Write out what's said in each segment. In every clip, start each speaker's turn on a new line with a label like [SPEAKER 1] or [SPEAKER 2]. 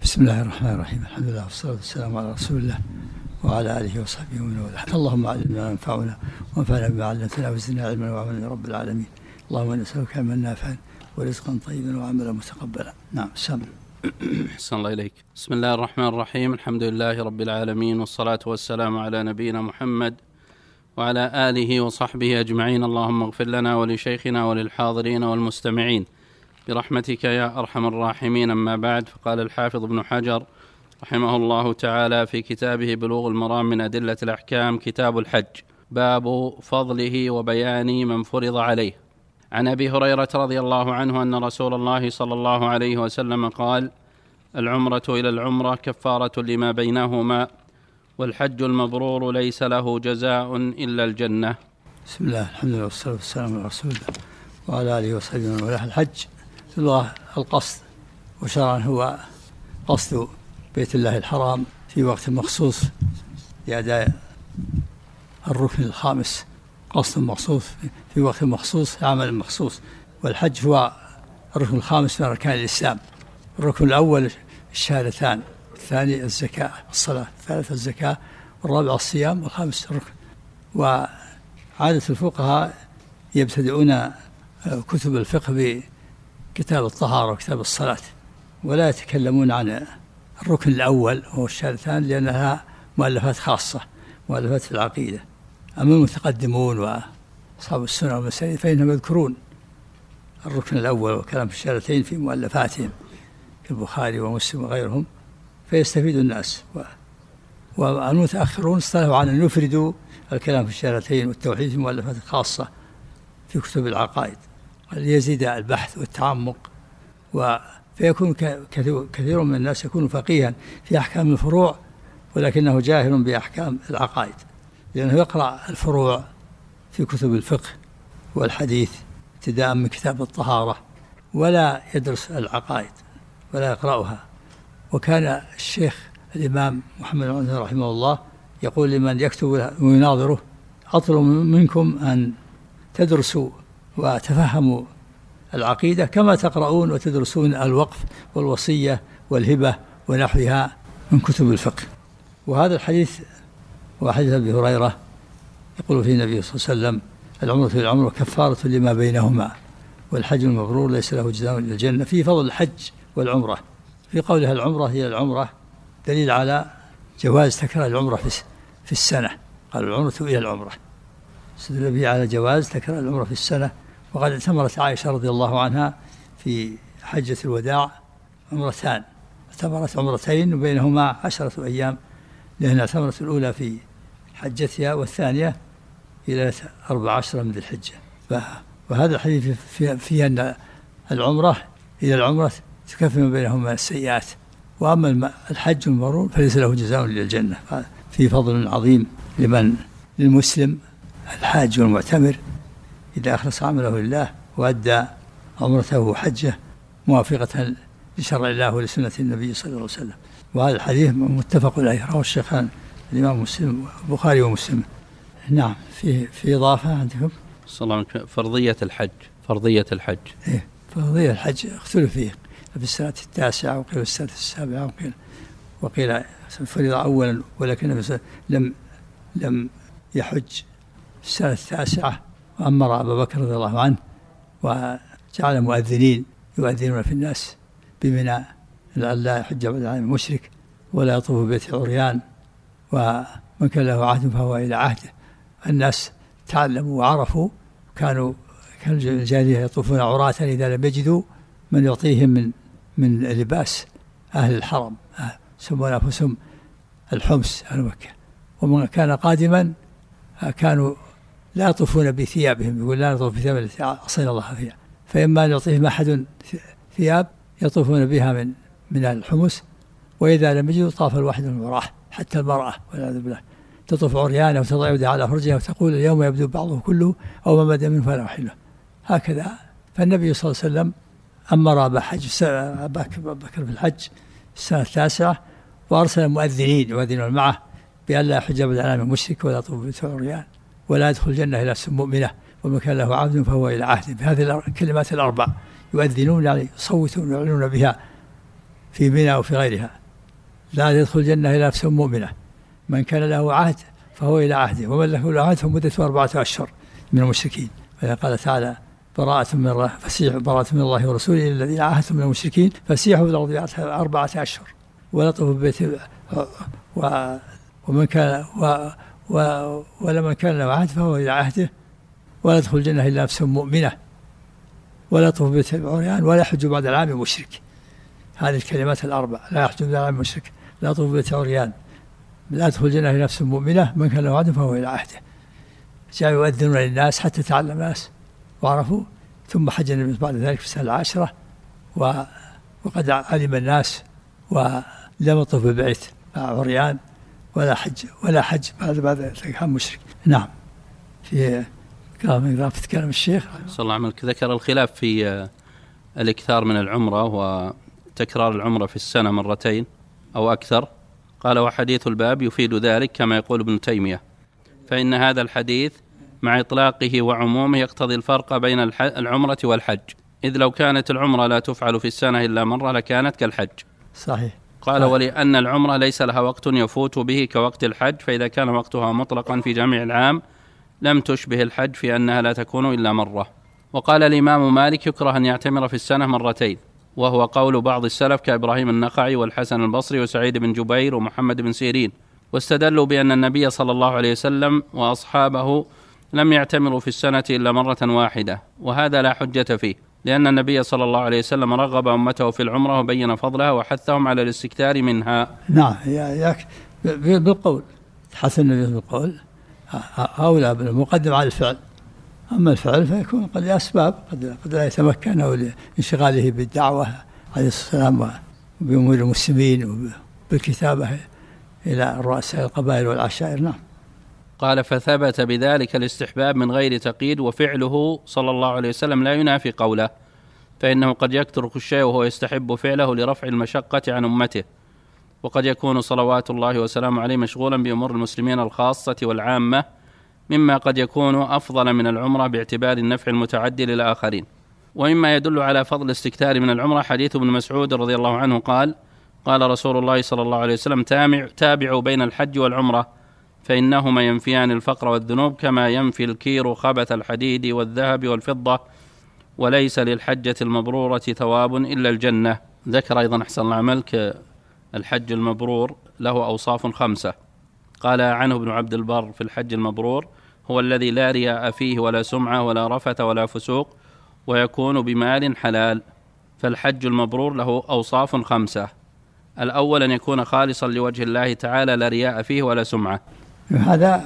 [SPEAKER 1] بسم الله الرحمن الرحيم. الحمد لله والصلاة والسلام على رسول الله وعلى آله وصحبه ومن والاه. اللهم علمنا ما ينفعنا وانفعنا بما علمتنا وزدنا علما وعملا يا رب العالمين. اللهم إنا نسألك علما نافعا ورزقا طيبا وعملا متقبلا. نعم سم.
[SPEAKER 2] أحسن الله إليك. بسم الله الرحمن الرحيم. الحمد لله رب العالمين والصلاة والسلام على نبينا محمد وعلى آله وصحبه أجمعين. اللهم اغفر لنا ولشيخنا وللحاضرين والمستمعين برحمتك يا أرحم الراحمين. أما بعد، فقال الحافظ ابن حجر رحمه الله تعالى في كتابه بلوغ المرام من أدلة الأحكام كتاب الحج، باب فضله وبيان من فرض عليه. عن أبي هريرة رضي الله عنه أن رسول الله صلى الله عليه وسلم قال: العمرة إلى العمرة كفارة لما بينهما، والحج المبرور ليس له جزاء إلا الجنة.
[SPEAKER 1] بسم الله الحمد لله والصلاة والسلام على رسول الله وعلى آله وصحبه ومن والاه. الحج في اللغة القصد، وشرعا هو قصد بيت الله الحرام في وقت مخصوص لأداء الركن الخامس، قصد مخصوص في وقت مخصوص عمل مخصوص. والحج هو الركن الخامس من أركان الإسلام. الركن الأول الشهادتان، الثاني الزكاة الصلاة، الثالث الزكاة، والرابع الصيام، والخامس الركن. وعادة الفقهاء يبتدئون كتب الفقه بكتاب الطهارة وكتاب الصلاة، ولا يتكلمون عن الركن الأول وهو الشهادتان لأنها مؤلفات خاصة، مؤلفات في العقيدة. أما المتقدمون وأصحاب السنة والمسائل فإنهم يذكرون الركن الأول وكلام في الشهادتين في مؤلفاتهم كالبخاري ومسلم وغيرهم، فيستفيد الناس. والمتأخرون اصطلحوا على أن يفردوا الكلام في الشهادتين والتوحيد في مؤلفات خاصة في كتب العقائد ليزيد البحث والتعمق. فيكون كثير من الناس يكون فقيها في أحكام الفروع ولكنه جاهل بأحكام العقائد، لأنه يقرأ الفروع في كتب الفقه والحديث ابتداء من كتاب الطهارة ولا يدرس العقائد ولا يقرأها. وكان الشيخ الإمام محمد بن عبد رحمه الله يقول لمن يكتب ويناظره: أطلب منكم أن تدرسوا وتفهموا العقيدة كما تقرؤون وتدرسون الوقف والوصية والهبة ونحوها من كتب الفقه. وهذا الحديث هو حديث أبي هريرة يقول فيه النبي صلى الله عليه وسلم: العمرة إلى العمرة كفارة لما بينهما، والحج المبرور ليس له جزاء إلا الجنة. في فضل الحج والعمرة. في قولها العمرة هي العمرة دليل على جواز تكرار العمرة في السنة. قال العمرة إلى العمرة، استدل به على جواز تكرار العمرة في السنة. وقد اعتمرت عائشة رضي الله عنها في حجة الوداع عمرتان، اعتمرت عمرتين وبينهما 10 أيام، لأنها اعتمرت الأولى في حجتها والثانية إلى 14 من ذي الحجة. وهذا الحديث فيه أن العمرة إلى العمرة تكفر ما بينهما السيئات. وأما الحج المبرور فليس له جزاء إلا الجنة. في فضل عظيم للمسلم الحاج والمعتمر إذا أخلص عمله لله وأدى عمرته وحجه موافقة لشرع الله ولسنة النبي صلى الله عليه وسلم. وهذا الحديث متفق عليه، رواه الشيخان الإمام مسلم البخاري ومسلم. نعم. في إضافة عندكم
[SPEAKER 2] فرضية الحج. فرضية
[SPEAKER 1] الحج اختلف فيه في السنة 9 وقيل في السنة 7 وقيل فرض أولا، ولكن لم يحج في السنة 9. وأمر أبا بكر رضي الله عنه وجعل مؤذنين يؤذنون في الناس بمنى لئلا يحج بعد العام مشرك ولا يطوف ببيت عريان، ومن كان له عهد فهو إلى عهده. الناس تعلموا وعرفوا، كانوا الجارية يطوفون عراة إذا لم يجدوا من يعطيهم من لباس أهل الحرم، يسمون أنفسهم الحمص أهل مكة. ومن كان قادما كانوا لا يطوفون بثيابهم، يقول لا نطوف بثياب التي عصينا الله فيها، فإما أن يعطيهم أحد ثياب يطوفون بها من الحمص، وإذا لم يجدوا طاف الواحد من وراه. حتى المرأة والعياذ بالله تطوف عريانة وتضع يدها على فرجها وتقول: اليوم يبدو بعضه كله أو ما بدا منه فلا أحله. هكذا. فالنبي صلى الله عليه وسلم أمر أبا بكر بالحج السنة 9، وأرسل مؤذنين يؤذنون معه بأن لا يحج بعد العام مشرك ولا يطوف ببيت عريان ولا يدخل الجنة إلا مؤمنة ومن كان له عبد فهو إلى عهده. بهذه الكلمات الأربع يؤذنون، يعني يصوتون ويعلنون بها في منى وفي غيرها. لا يدخل الجنة إلا نفس مؤمنة، من كان له عهد فهو إلى عهده، ومن له عهد فمدته 4 أشهر من المشركين. قال تعالى براءة من الله الله ورسوله إلى الذين عاهدتم من المشركين فسيحوا في الأرض 4 أشهر ولا طوفوا بالبيت ومن كان ولمن كان له عهد فهو إلى عهده، ولا يدخل الجنة إلا نفس مؤمنة، ولا يطوف بالبيت عريان، ولا يحج بعد العام مشرك. هذه الكلمات الأربع، لا يحج بعد العام مشرك، لا يطوف بالبيت عريان، لا يدخل الجنة إلا نفس مؤمنة، من كان له عهد فهو إلى عهده. جاءوا يؤذنون للناس حتى تعلم الناس وعرفوا، ثم حج النبي بعد ذلك في السنة 10 وقد علم الناس، ولم يطوف بالبيت عريان ولا حج بعد ذلك كان مشرك. نعم. في كلام الشيخ
[SPEAKER 2] صلى الله عليه وسلم ذكر الخلاف في الإكثار من العمرة وتكرار العمرة في السنة 2 أو أكثر. قال وحديث الباب يفيد ذلك كما يقول ابن تيمية، فإن هذا الحديث مع إطلاقه وعمومه يقتضي الفرق بين العمرة والحج، إذ لو كانت العمرة لا تفعل في السنة إلا مرة لكانت كالحج.
[SPEAKER 1] صحيح.
[SPEAKER 2] قال ولأن العمرة ليس لها وقت يفوت به كوقت الحج، فإذا كان وقتها مطلقا في جميع العام لم تشبه الحج في أنها لا تكون إلا مرة. وقال الإمام مالك يكره أن يعتمر في السنة 2، وهو قول بعض السلف كإبراهيم النخعي والحسن البصري وسعيد بن جبير ومحمد بن سيرين، واستدلوا بأن النبي صلى الله عليه وسلم وأصحابه لم يعتمروا في السنة إلا مرة واحدة، وهذا لا حجة فيه، لأن النبي صلى الله عليه وسلم رغب أمته في العمرة وبين فضلها وحثهم على الاستكثار منها.
[SPEAKER 1] نعم، بالقول حث النبي بالقول أولى بالمقدم على الفعل، أما الفعل فيكون قد لأسباب قد لا يتمكن أو لانشغاله بالدعوة عليه السلام وبأمور المسلمين وبالكتابة إلى رؤساء القبائل والعشائر. نعم.
[SPEAKER 2] قال فثبت بذلك الاستحباب من غير تقييد، وفعله صلى الله عليه وسلم لا ينافي قوله، فإنه قد يترك الشيء وهو يستحب فعله لرفع المشقة عن أمته، وقد يكون صلوات الله وسلامه عليه مشغولا بأمور المسلمين الخاصة والعامة مما قد يكون أفضل من العمرة باعتبار النفع المتعدي للآخرين. ومما يدل على فضل الاستكثار من العمرة حديث ابن مسعود رضي الله عنه قال رسول الله صلى الله عليه وسلم تابعوا بين الحج والعمرة فإنهما ينفيان الفقر والذنوب كما ينفي الكير خبث الحديد والذهب والفضة، وليس للحجة المبرورة ثواب إلا الجنة. ذكر أيضا أحسن الله عملك الحج المبرور له أوصاف 5. قال عنه ابن عبد البر في الحج المبرور هو الذي لا رياء فيه ولا سمعة ولا رفث ولا فسوق ويكون بمال حلال. فالحج المبرور له أوصاف 5: الأول أن يكون خالصا لوجه الله تعالى لا رياء فيه ولا سمعة.
[SPEAKER 1] هذا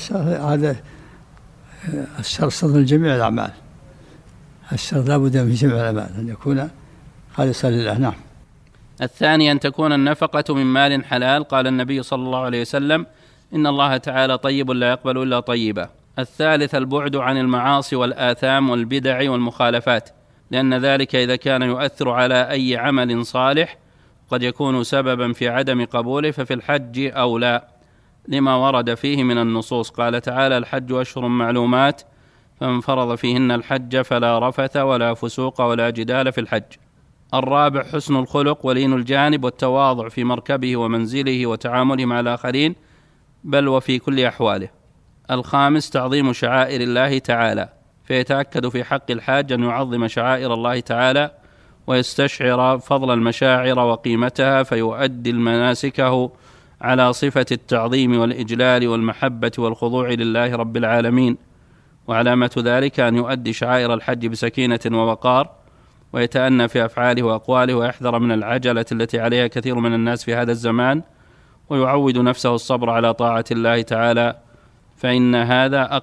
[SPEAKER 1] الشرط من جميع الأعمال، الشرط لابد من جميع الأعمال أن يكون خالصا لله. نعم.
[SPEAKER 2] الثاني أن تكون النفقة من مال حلال، قال النبي صلى الله عليه وسلم إن الله تعالى طيب لا يقبل إلا طيبا. الثالث البعد عن المعاصي والآثام والبدع والمخالفات، لأن ذلك إذا كان يؤثر على أي عمل صالح قد يكون سببا في عدم قبوله، ففي الحج أولى لما ورد فيه من النصوص. قال تعالى الحج أشهر معلومات فمن فرض فيهن الحج فلا رفث ولا فسوق ولا جدال في الحج. الرابع حسن الخلق ولين الجانب والتواضع في مركبه ومنزله وتعامله مع الآخرين بل وفي كل أحواله. الخامس تعظيم شعائر الله تعالى، فيتأكد في حق الحاج أن يعظم شعائر الله تعالى ويستشعر فضل المشاعر وقيمتها، فيؤدي المناسكه على صفة التعظيم والإجلال والمحبة والخضوع لله رب العالمين. وعلامة ذلك أن يؤدي شعائر الحج بسكينة ووقار، ويتأنى في أفعاله وأقواله، ويحذر من العجلة التي عليها كثير من الناس في هذا الزمان، ويعود نفسه الصبر على طاعة الله تعالى، فإن هذا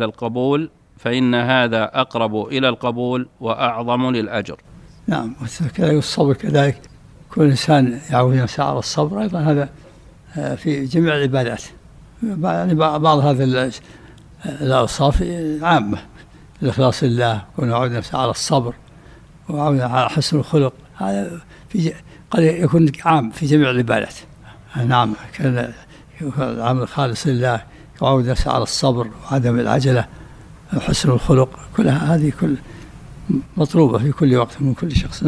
[SPEAKER 2] أقرب إلى القبول وأعظم للأجر.
[SPEAKER 1] نعم. والصبر كذلك كل إنسان يعود نفسه على الصبر أيضا، هذا في جميع العبادات. يعني بعض هذا الأوصاف عامة، الإخلاص لله، كون يعود نفسه على الصبر ويعود على حسن الخلق، هذا قد يكون عام في جميع العبادات. نعم. كان العمل خالص لله، يعود نفسه على الصبر وعدم العجلة وحسن الخلق، كل هذه كل مطلوبة في كل وقت من كل شخص. نعم.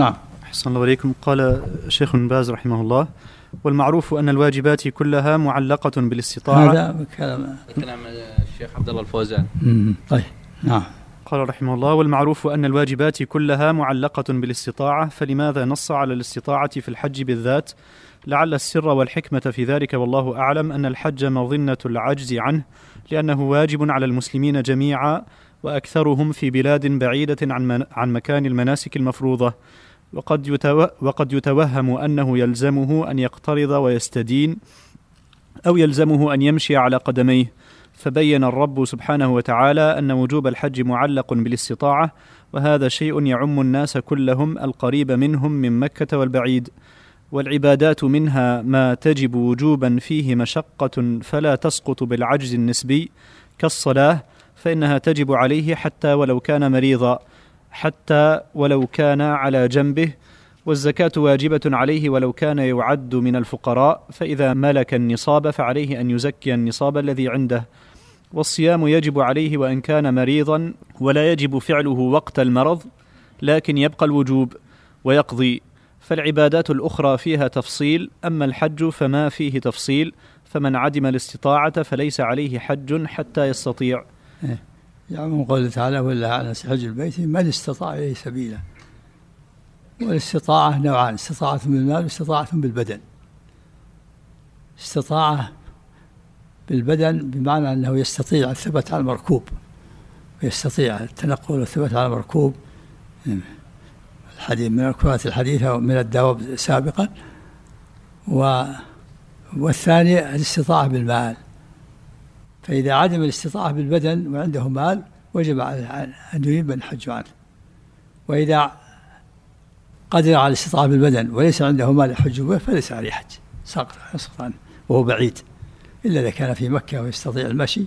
[SPEAKER 3] أحسن الله عليكم. قال شيخ بن باز رحمه الله: والمعروف أن الواجبات كلها معلقة بالاستطاعة.
[SPEAKER 2] هذا كلام الشيخ عبد الله الفوزان.
[SPEAKER 1] طيب نعم.
[SPEAKER 3] قال رحمه الله: والمعروف أن الواجبات كلها معلقة بالاستطاعة، فلماذا نص على الاستطاعة في الحج بالذات؟ لعل السر والحكمة في ذلك والله أعلم أن الحج مظنة العجز عنه، لأنه واجب على المسلمين جميعا، وأكثرهم في بلاد بعيدة عن مكان المناسك المفروضة، وقد يتوهم أنه يلزمه أن يقترض ويستدين، أو يلزمه أن يمشي على قدميه. فبين الرب سبحانه وتعالى أن وجوب الحج معلق بالاستطاعة، وهذا شيء يعم الناس كلهم، القريب منهم من مكة والبعيد. والعبادات منها ما تجب وجوبا فيه مشقة فلا تسقط بالعجز النسبي، كالصلاة فإنها تجب عليه حتى ولو كان مريضا، حتى ولو كان على جنبه. والزكاة واجبة عليه ولو كان يعد من الفقراء، فإذا ملك النصاب فعليه أن يزكي النصاب الذي عنده. والصيام يجب عليه وإن كان مريضا، ولا يجب فعله وقت المرض، لكن يبقى الوجوب ويقضي. فالعبادات الأخرى فيها تفصيل، أما الحج فما فيه تفصيل، فمن عدم الاستطاعة فليس عليه حج حتى يستطيع.
[SPEAKER 1] يعني قوله تعالى: ولا على حج البيت من استطاع إليه سبيلا. والاستطاعة نوعان: استطاعة بالمال واستطاعة بالبدن. استطاعة بالبدن بمعنى أنه يستطيع الثبات على المركوب، ويستطيع التنقل والثبات على المركوب، الحديث من الكرات الحديثة ومن الدواب سابقا. والثاني الاستطاعة بالمال، فإذا عدم الاستطاعة بالبدن وعنده مال وجب عليه أن يريد من حج عنه. وإذا قدر على الاستطاعة بالبدن وليس عنده مال يحج به فليس عليه حج، سقط عنه وهو بعيد، إلا إذا كان في مكة ويستطيع المشي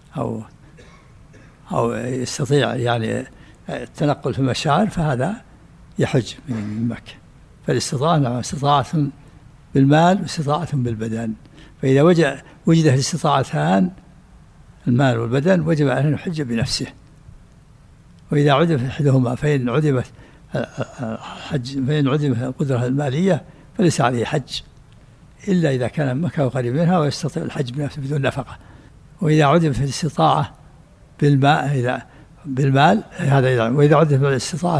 [SPEAKER 1] أو يستطيع يعني التنقل في المشاعر، فهذا يحج من مكة. فالاستطاعة استطاعة بالمال واستطاعة بالبدن، فإذا وجدت الاستطاعتان المال والبدن وجب عليه أن يحج بنفسه. وإذا عدم أحدهما فإن عدمت القدرة المالية فليس عليه حج، إلا إذا كان مكة وقريب منها ويستطيع الحج بنفسه بدون نفقة. وإذا عدمت الاستطاعة بالمال هذا، وإذا عدمت الاستطاعة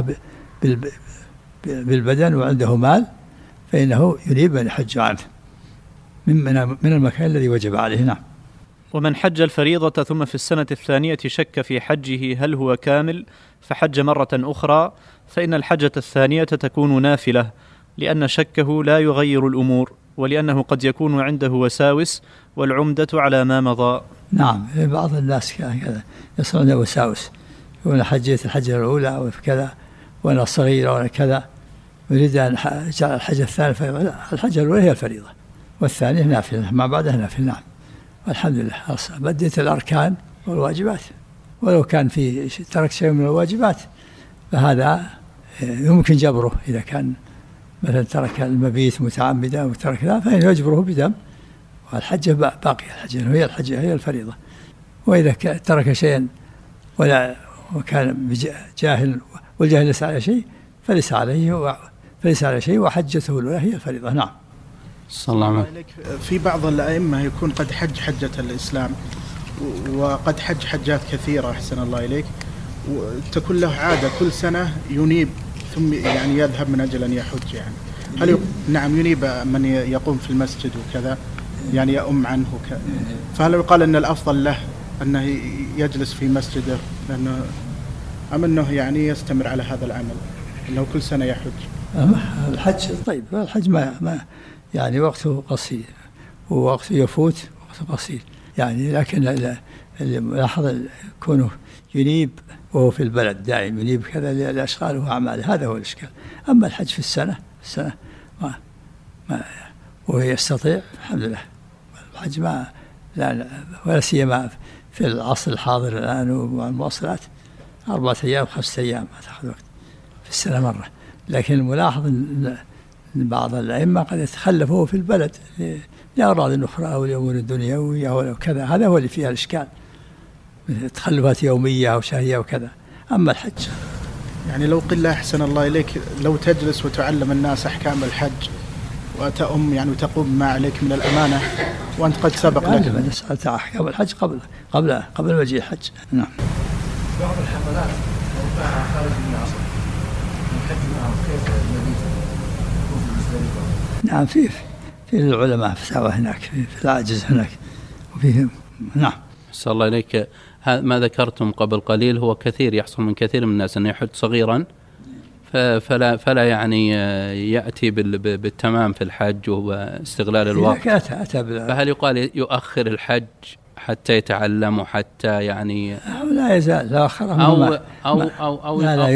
[SPEAKER 1] بالبدن وعنده مال فإنه يريد أن يحج عنه من المكان الذي وجب عليه. نعم.
[SPEAKER 3] ومن حج الفريضة ثم في السنة الثانية شك في حجه هل هو كامل فحج مرة أخرى، فإن الحجة الثانية تكون نافلة، لأن شكه لا يغير الأمور، ولأنه قد يكون عنده وساوس، والعمدة على ما مضى.
[SPEAKER 1] نعم، بعض الناس كذا يصير عنده وساوس، يقول حجيت الحجة الأولى وكذا وأنا صغيرة وأنا كذا، يريد أن جعل الحجة الثانية. لا، الحجة الأولى هي الفريضة والثانية نافلة ما بعدها نافلة. نعم، والحمد لله بديت الأركان والواجبات، ولو كان في ترك شيء من الواجبات فهذا يمكن جبره، إذا كان مثلا ترك المبيت متعمدا وترك ذا فإنه يجبره بدم، والحجة باقية، الحجة هي الفريضة. وإذا ترك شيئا وكان جاهل والجاهل ليس عليه شيء فليس عليه شيء، وحجته الأولى هي الفريضة. نعم.
[SPEAKER 2] صلى الله عليه.
[SPEAKER 4] في بعض الأئمة يكون قد حجة الإسلام وقد حجات كثيرة أحسن الله إليك، وتكون له عادة كل سنة ينيب ثم يعني يذهب من أجل أن يحج. يعني هل نعم ينيب من يقوم في المسجد وكذا، يعني يؤم عنه فهل يقال أن الأفضل له أنه يجلس في مسجده لأنه أم أنه يعني يستمر على هذا العمل أنه كل سنة يحج؟
[SPEAKER 1] الحج طيب، الحج ما يعني وقته قصير ووقته يفوت وقته قصير يعني، لكن اللي ملاحظ كونه ينيب وهو في البلد دائم ينيب كذا لأشغاله وأعماله، هذا هو الإشكال. أما الحج في السنة ما وهو يستطيع الحمد لله. الحج لا ولا سيما في العصر الحاضر الآن والمواصلات 4 أيام 5 أيام ما تأخذ وقت في السنة مرة. لكن الملاحظ أن بعض الأئمة قد يتخلفوا في البلد لأغراض أخرى أو لأمور الدنيوية أو كذا، هذا هو اللي فيها الإشكال، تخلفات يومية أو شهرية وكذا. أما الحج
[SPEAKER 4] يعني لو قلة أحسن الله إليك، لو تجلس وتعلم الناس أحكام الحج وتأم يعني وتقوم ما عليك من الأمانة وأنت قد سبق لك.
[SPEAKER 1] أنا سألت أحكام الحج قبل مجيء الحج. نعم.
[SPEAKER 5] بعض الحملات لو كان خارج من العصر الحج معهم كيف
[SPEAKER 1] نعم، في العلماء فتاوى هناك، في العاجز هناك وفيهم. نعم.
[SPEAKER 2] أحسن الله إليك. ما ذكرتم قبل قليل هو كثير يحصل من كثير من الناس أنه يحج صغيرا فلا يعني يأتي بالتمام في الحج واستغلال الوقت. فهل يقال يؤخر الحج حتى يتعلم وحتى يعني
[SPEAKER 1] لا يزال لا أخره
[SPEAKER 2] أو
[SPEAKER 1] لا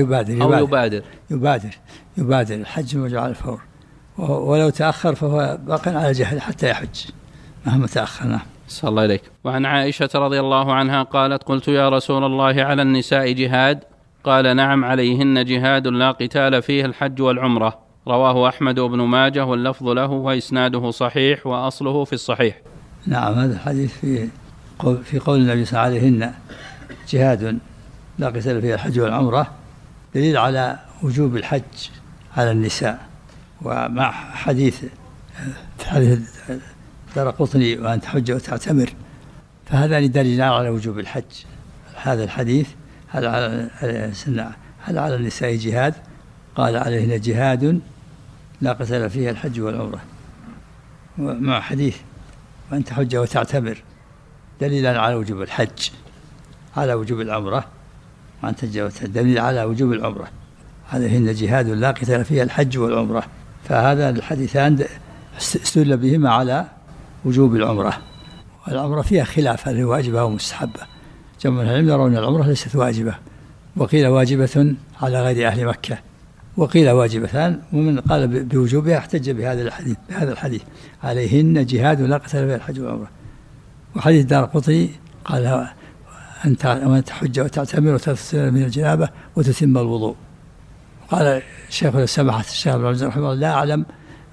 [SPEAKER 1] يبادر الحج موجود على الفور، ولو تأخر فهو باق على جهل حتى يحج مهما تأخر. نعم.
[SPEAKER 2] صلى الله عليك. وعن عائشة رضي الله عنها قالت: قلت يا رسول الله على النساء جهاد؟ قال: نعم، عليهن جهاد لا قتال فيه الحج والعمرة. رواه أحمد وابن ماجه واللفظ له وإسناده صحيح وأصله في الصحيح.
[SPEAKER 1] نعم، هذا الحديث في قول النبي صلى الله عليه وسلم: عليهن جهاد لا قتال فيه الحج والعمرة، دليل على وجوب الحج على النساء. ومع حديث الدارقطني وأن تحج وتعتمر، فهذان دليلان على وجوب الحج. هذا الحديث هل على النساء جهاد؟ قال: عليهن جهاد لا قتال فيه الحج والعمرة. ومع حديث وأن تحج وتعتمر دليلا على وجوب الحج، على وجوب العمرة، وأن تحج دليل على وجوب العمرة. عليهن جهاد لا قتال فيه الحج والعمرة، فهذا الحديثان استدل بهما على وجوب العمرة. والعمرة فيها خلاف هل هي واجبة أو مستحبة. جمهور العلم يرون العمرة ليست واجبة، وقيل واجبة على غير أهل مكة، وقيل واجبتان، ومن قال بوجوبها احتج بهذا الحديث عليهن جهاد لا قتال فيه الحج والعمرة. وحديث الدارقطني قال: أن تحج وتعتمر وتغتسل من الجنابة وتتم الوضوء. قال الشيخ السماحة الشيخ ابن عبد رحمه الله: لا أعلم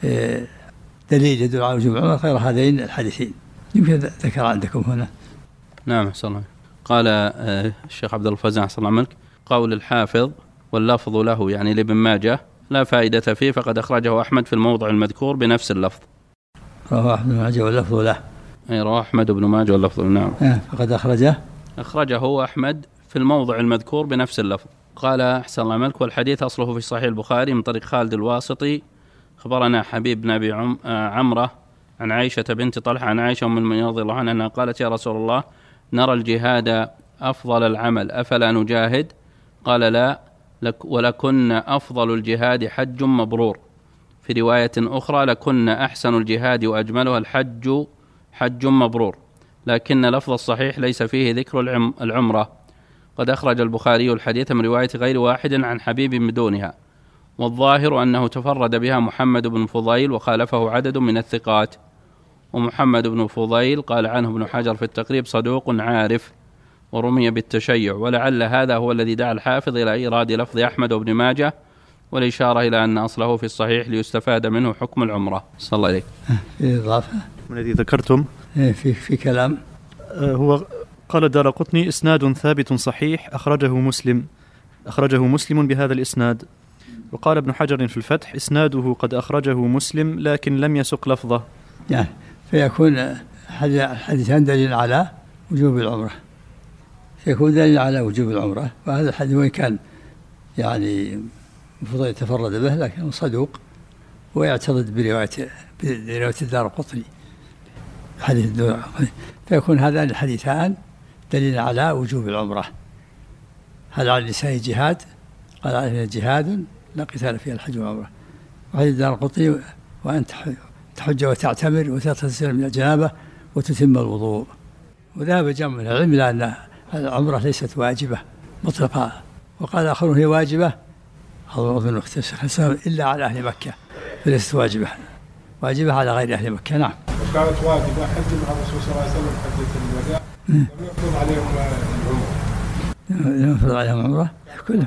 [SPEAKER 1] دليل يدل على وجوب العمرة غير هذين الحديثين. يمكن ذكر عندكم هنا.
[SPEAKER 2] نعم. أحسن الله. قال الشيخ عبد الفزاع أحسن الله عملك: قول الحافظ واللفظ له يعني لابن ماجه لا فائدة فيه، فقد أخرجه أحمد في الموضع المذكور بنفس اللفظ.
[SPEAKER 1] رواه أحمد بن ماجه واللفظ له.
[SPEAKER 2] رواه أحمد بن ماجه واللفظ له. نعم.
[SPEAKER 1] فقد أخرجه
[SPEAKER 2] أحمد في الموضع المذكور بنفس اللفظ. قال أحسن الله عملك: والحديث أصله في صحيح البخاري من طريق خالد الواسطي. خبرنا حبيب بن أبي عمرة عن عائشة بنت طلحة عن عائشة أم المؤمنين رضي الله عنها أنها قالت: يا رسول الله، نرى الجهاد أفضل العمل، أفلا نجاهد؟ قال: لا، ولكن أفضل الجهاد حج مبرور. في رواية أخرى: لكن أحسن الجهاد وأجملها الحج حج مبرور. لكن لفظ الصحيح ليس فيه ذكر العمرة. قد أخرج البخاري الحديث من رواية غير واحد عن حبيب بدونها، والظاهر أنه تفرد بها محمد بن فضيل وخالفه عدد من الثقات. ومحمد بن فضيل قال عنه ابن حجر في التقريب: صدوق عارف، ورمي بالتشيع. ولعل هذا هو الذي دعا الحافظ إلى إيراد لفظ أحمد وابن ماجه والإشارة إلى أن أصله في الصحيح ليستفاد منه حكم العمرة. صلى الله عليك.
[SPEAKER 1] في إضافة
[SPEAKER 3] من الذي ذكرتم
[SPEAKER 1] في كلام
[SPEAKER 3] هو قال الدارقطني: إسناد ثابت صحيح أخرجه مسلم بهذا الإسناد. وقال ابن حجر في الفتح: إسناده قد أخرجه مسلم لكن لم يسق لفظه.
[SPEAKER 1] يعني فيكون الحديثان دليل على وجوب العمرة، وهذا الحديث وإن كان يعني المفروض يتفرد به لكنه صدوق ويعترض برواية الدارقطني حديث الدارقطني، فيكون هذان الحديثان دليل على وجوب العمرة. هل على النساء جهاد؟ قال: علينا جهاد لا قتال فيه الحج والعمرة. وحديث الدارقطني: وأن تحج وتعتمر وتغتسل من الجنابة وتتم الوضوء. وذهب جمع من العلم إلى أن العمرة ليست واجبة مطلقة، وقال آخرون هي واجبة إلا على أهل مكة، فليست واجبة على غير أهل مكة. نعم.
[SPEAKER 5] وكانت واجبة حج مع الرسول صلى الله عليه وسلم حجة الوداع، لم يفرض عليهم العمرة.
[SPEAKER 1] لم يفرض عليهم العمرة، كلهم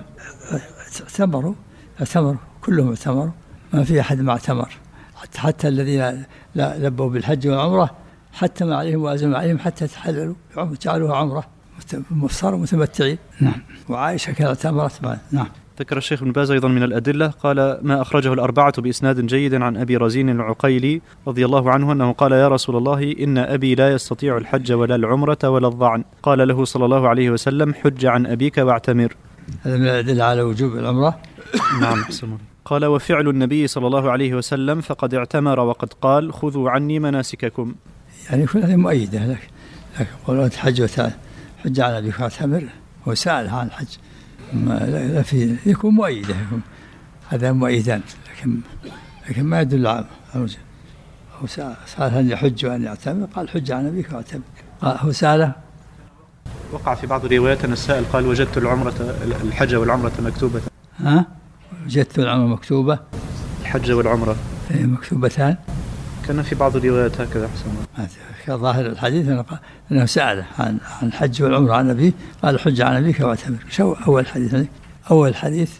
[SPEAKER 1] اعتمروا كلهم اعتمروا، ما في أحد ما اعتمر، حتى الذين لبوا بالحج والعمرة حتى ما عليهم وأزم عليهم حتى تحللوا جعلوها عمرة، صاروا متمتعين. نعم. وعائشة كانت اعتمرت بعد. نعم.
[SPEAKER 3] ذكر الشيخ ابن باز أيضا من الأدلة، قال: ما أخرجه الأربعة بإسناد جيد عن أبي رزين العقيلي رضي الله عنه أنه قال: يا رسول الله، إن أبي لا يستطيع الحج ولا العمرة ولا الظعن. قال له صلى الله عليه وسلم: حج عن أبيك واعتمر.
[SPEAKER 1] هذا من الأدلة على وجوب العمرة.
[SPEAKER 3] نعم. قال: وفعل النبي صلى الله عليه وسلم فقد اعتمر وقد قال: خذوا عني مناسككم.
[SPEAKER 1] يعني كل هذه مؤيدة لك قولوا الحج وتعالى حج عن أبيك واعتمر، وسأل عن الحج لا في يكون مؤيدة، هذا مؤيدان، لكن ما يدل على الوجه. هو سأل هل يحج وأن يعتمر، قال حج عن أبيك واعتمر. هو سأله.
[SPEAKER 3] وقع في بعض الروايات أن السائل قال: وجدت الحج والعمرة مكتوبة.
[SPEAKER 1] وجدت العمرة مكتوبة،
[SPEAKER 3] الحج والعمرة
[SPEAKER 1] مكتوبتان.
[SPEAKER 3] كان في بعض الروايات هكذا.
[SPEAKER 1] ظاهر الحديث أنه سأله عن الحج والعمرة عن أبيه، قال حج عن أبيك واعتمر. شو أول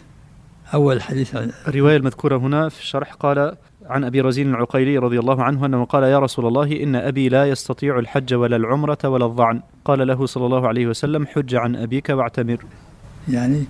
[SPEAKER 1] حديث
[SPEAKER 3] الرواية المذكورة هنا في الشرح قال عن أبي رزين العقيلي رضي الله عنه أنه قال: يا رسول الله، إن أبي لا يستطيع الحج ولا العمرة ولا الظعن. قال له صلى الله عليه وسلم: حج عن أبيك واعتمر.
[SPEAKER 1] يعني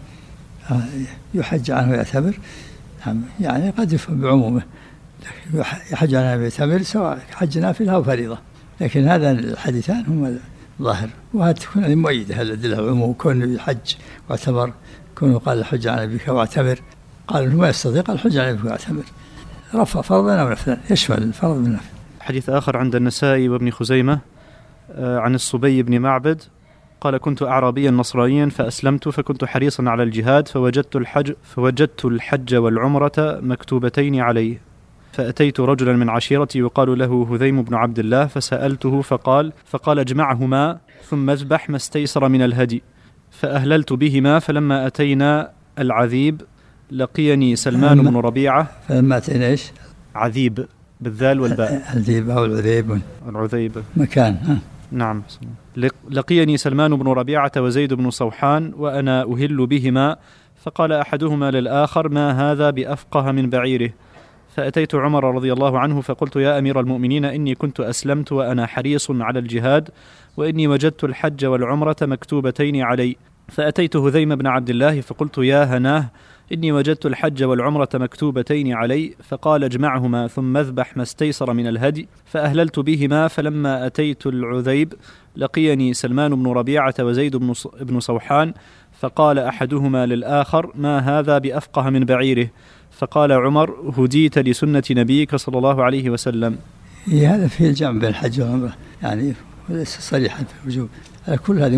[SPEAKER 1] يحج عنه ويعتمر، يعني قد يفهم بعمومه، يحج عنه ويعتمر سواء حج نافلة أو فريضة، لكن هذا الحديثان هما الظاهر، وهذا تكون مؤيدة الأدلة العموم، كونه يحج واعتمر، كونه قال حج عن أبيك واعتمر، قال إنه ما يستطيع، قال حج عن أبيك واعتمر، رفع فرضا أو نفلا، يشمل الفرض والنفل.
[SPEAKER 3] حديث آخر عند النسائي وابن خزيمة عن الصبي بن معبد قال: كنت أعرابيا نصرانيا فأسلمت، فكنت حريصا على الجهاد، فوجدت الحج والعمرة مكتوبتين عليه، فأتيت رجلا من عشيرتي يقال له هذيم بن عبد الله، فسألته فقال: اجمعهما ثم اذبح ما استيسر من الهدي. فأهللت بهما، فلما أتينا العذيب لقيني سلمان بن ربيعة.
[SPEAKER 1] فلما أتينا إيش؟
[SPEAKER 3] عذيب بالذال والباء.
[SPEAKER 1] العذيب أو
[SPEAKER 3] العذيب
[SPEAKER 1] مكان.
[SPEAKER 3] نعم. لقيني سلمان بن ربيعة وزيد بن صوحان وأنا أهل بهما، فقال أحدهما للآخر: ما هذا بأفقه من بعيره. فأتيت عمر رضي الله عنه فقلت: يا أمير المؤمنين، إني كنت أسلمت وأنا حريص على الجهاد، وإني وجدت الحج والعمرة مكتوبتين علي. فأتيت هذيم بن عبد الله فقلت: يا هناه، إني وجدت الحج والعمرة مكتوبتين علي. فقال: اجمعهما ثم اذبح ما استيسر من الهدي. فأهللت بهما، فلما أتيت العذيب لقيني سلمان بن ربيعة وزيد بن صوحان، فقال أحدهما للآخر: ما هذا بأفقه من بعيره. فقال عمر: هديت لسنة نبيك صلى الله عليه وسلم.
[SPEAKER 1] هذا فيه الجمع بين الحج والعمرة، يعني وليس صريحا في الوجوب، كل هذه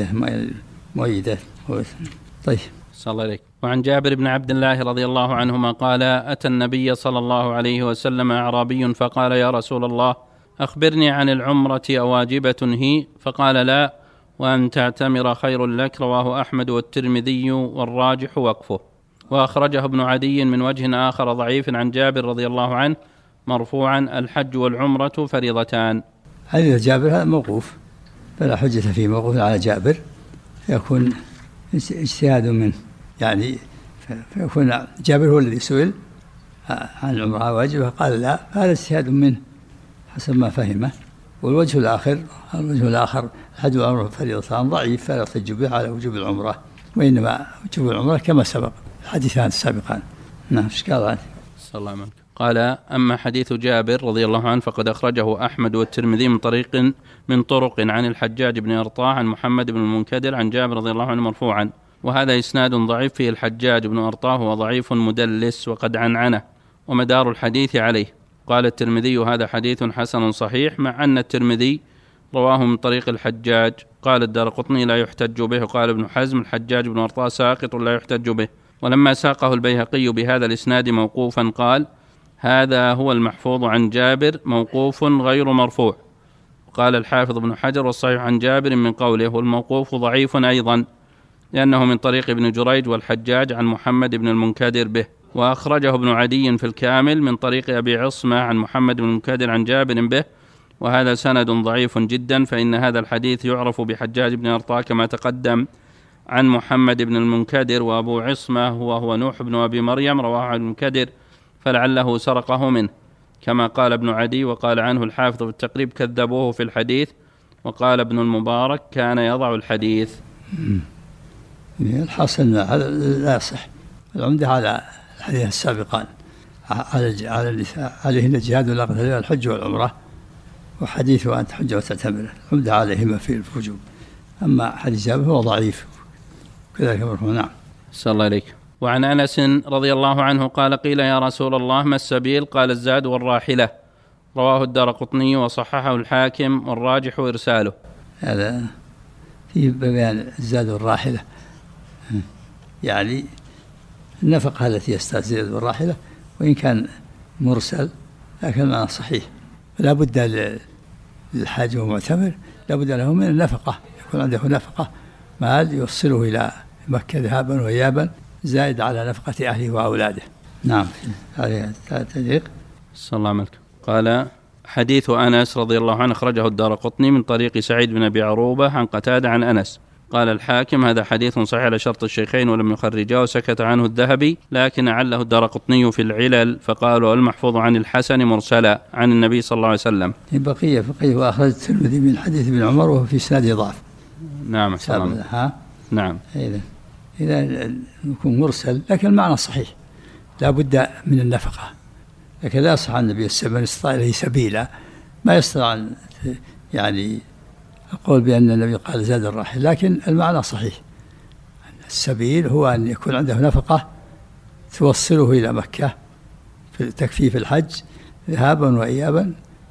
[SPEAKER 1] مؤيدة. طيب.
[SPEAKER 2] صلى الله عليك. وعن جابر بن عبد الله رضي الله عنهما قال: أتى النبي صلى الله عليه وسلم أعرابي فقال: يا رسول الله، أخبرني عن العمرة أواجبة هي؟ فقال: لا، وأن تعتمر خير لك. رواه أحمد والترمذي والراجح وقفه. وأخرجه ابن عدي من وجه آخر ضعيف عن جابر رضي الله عنه مرفوعا: الحج والعمرة فريضتان.
[SPEAKER 1] هذا جابر هذا موقوف، فلا حجة فيه، موقوف على جابر، يكون اجتهاد منه، يعني فيكون جابر هو الذي سئل عن العمرة واجبة قال لا، هذا اجتهاد منه حسب ما فهمه. والوجه الآخر الحج والعمرة فريضتان ضعيف، فلا يحتج به على وجوب العمرة، وإنما وجوب العمرة كما سبق الحديثان السابقان. نعم. اشكال عنه.
[SPEAKER 2] صلى الله عليه وسلم. قال: أما حديث جابر رضي الله عنه فقد أخرجه أحمد والترمذي من طرق عن الحجاج بن أرطاة عن محمد بن المنكدر عن جابر رضي الله عنه مرفوعا، وهذا إسناد ضعيف فيه الحجاج بن أرطاة وضعيف مدلس وقد عنعنه، ومدار الحديث عليه. قال الترمذي: هذا حديث حسن صحيح، مع أن الترمذي رواه من طريق الحجاج. قال الدارقطني: لا يحتج به. قال ابن حزم: الحجاج بن أرطاة ساقط لا يحتج به. ولما ساقه البيهقي بهذا الإسناد موقوفا قال: هذا هو المحفوظ عن جابر موقوف غير مرفوع. قال الحافظ ابن حجر: والصحيح عن جابر من قوله والموقوف ضعيف أيضا، لأنه من طريق ابن جريج والحجاج عن محمد بن المنكدر به. وأخرجه ابن عدي في الكامل من طريق أبي عصمة عن محمد بن المنكدر عن جابر به، وهذا سند ضعيف جدا، فإن هذا الحديث يعرف بحجاج بن أرطاة كما تقدم عن محمد بن المنكدر، وأبو عصمة هو نوح بن أبي مريم رواه عن المنكدر، فلعله سرقه منه كما قال ابن عدي. وقال عنه الحافظ في التقريب: كذبوه في الحديث. وقال ابن المبارك: كان يضع الحديث.
[SPEAKER 1] الحاصل هذا لا يصح، العمدة على الحديث السابقان عليهن الجهاد ولا قتال الحج والعمرة، وحديث أنت حج وتعتمر العمدة عليهما في الوجوب. أما حديث جابر هو ضعيف كذلك مرفوع. نعم.
[SPEAKER 2] صلى الله عليك. وعن أنس رضي الله عنه قال قيل يا رسول الله ما السبيل؟ قال الزاد والراحلة. رواه الدارقطني وصححه الحاكم والراجح إرساله.
[SPEAKER 1] هذا في بيان الزاد والراحلة، يعني النفقة التي يستزيد والراحلة، وإن كان مرسل لكن المعنى صحيح. لا بد للحاج والمعتمر لا بد له من النفقة، يكون عنده نفقة مال يوصله إلى مكة ذهابا وإيابا زائد على نفقة أهله وأولاده. نعم. هذا تدقيق.
[SPEAKER 2] صلى الله عليك. قال حديث أنس رضي الله عنه أخرجه الدارقطني من طريق سعيد بن أبي عروبة عن قتادة عن أنس. قال الحاكم هذا حديث صحيح على شرط الشيخين ولم يخرجاه وسكت عنه الذهبي، لكن عله الدارقطني في العلل فقالوا المحفوظ عن الحسن مرسلا عن النبي صلى الله عليه وسلم.
[SPEAKER 1] بقية فقيه وأخرج الترمذي من حديث ابن عمر وهو في إسناده ضعف.
[SPEAKER 2] نعم. نعم.
[SPEAKER 1] إذا يكون مرسل لكن المعنى صحيح، لا بد من النفقة، لكن لا يصح عن النبي من استطاع إليه سبيلا، ما يستطيع يعني أقول بأن النبي قال زاد الراحل، لكن المعنى صحيح. السبيل هو أن يكون عنده نفقة توصله إلى مكة تكفيه في الحج ذهابا وإيابا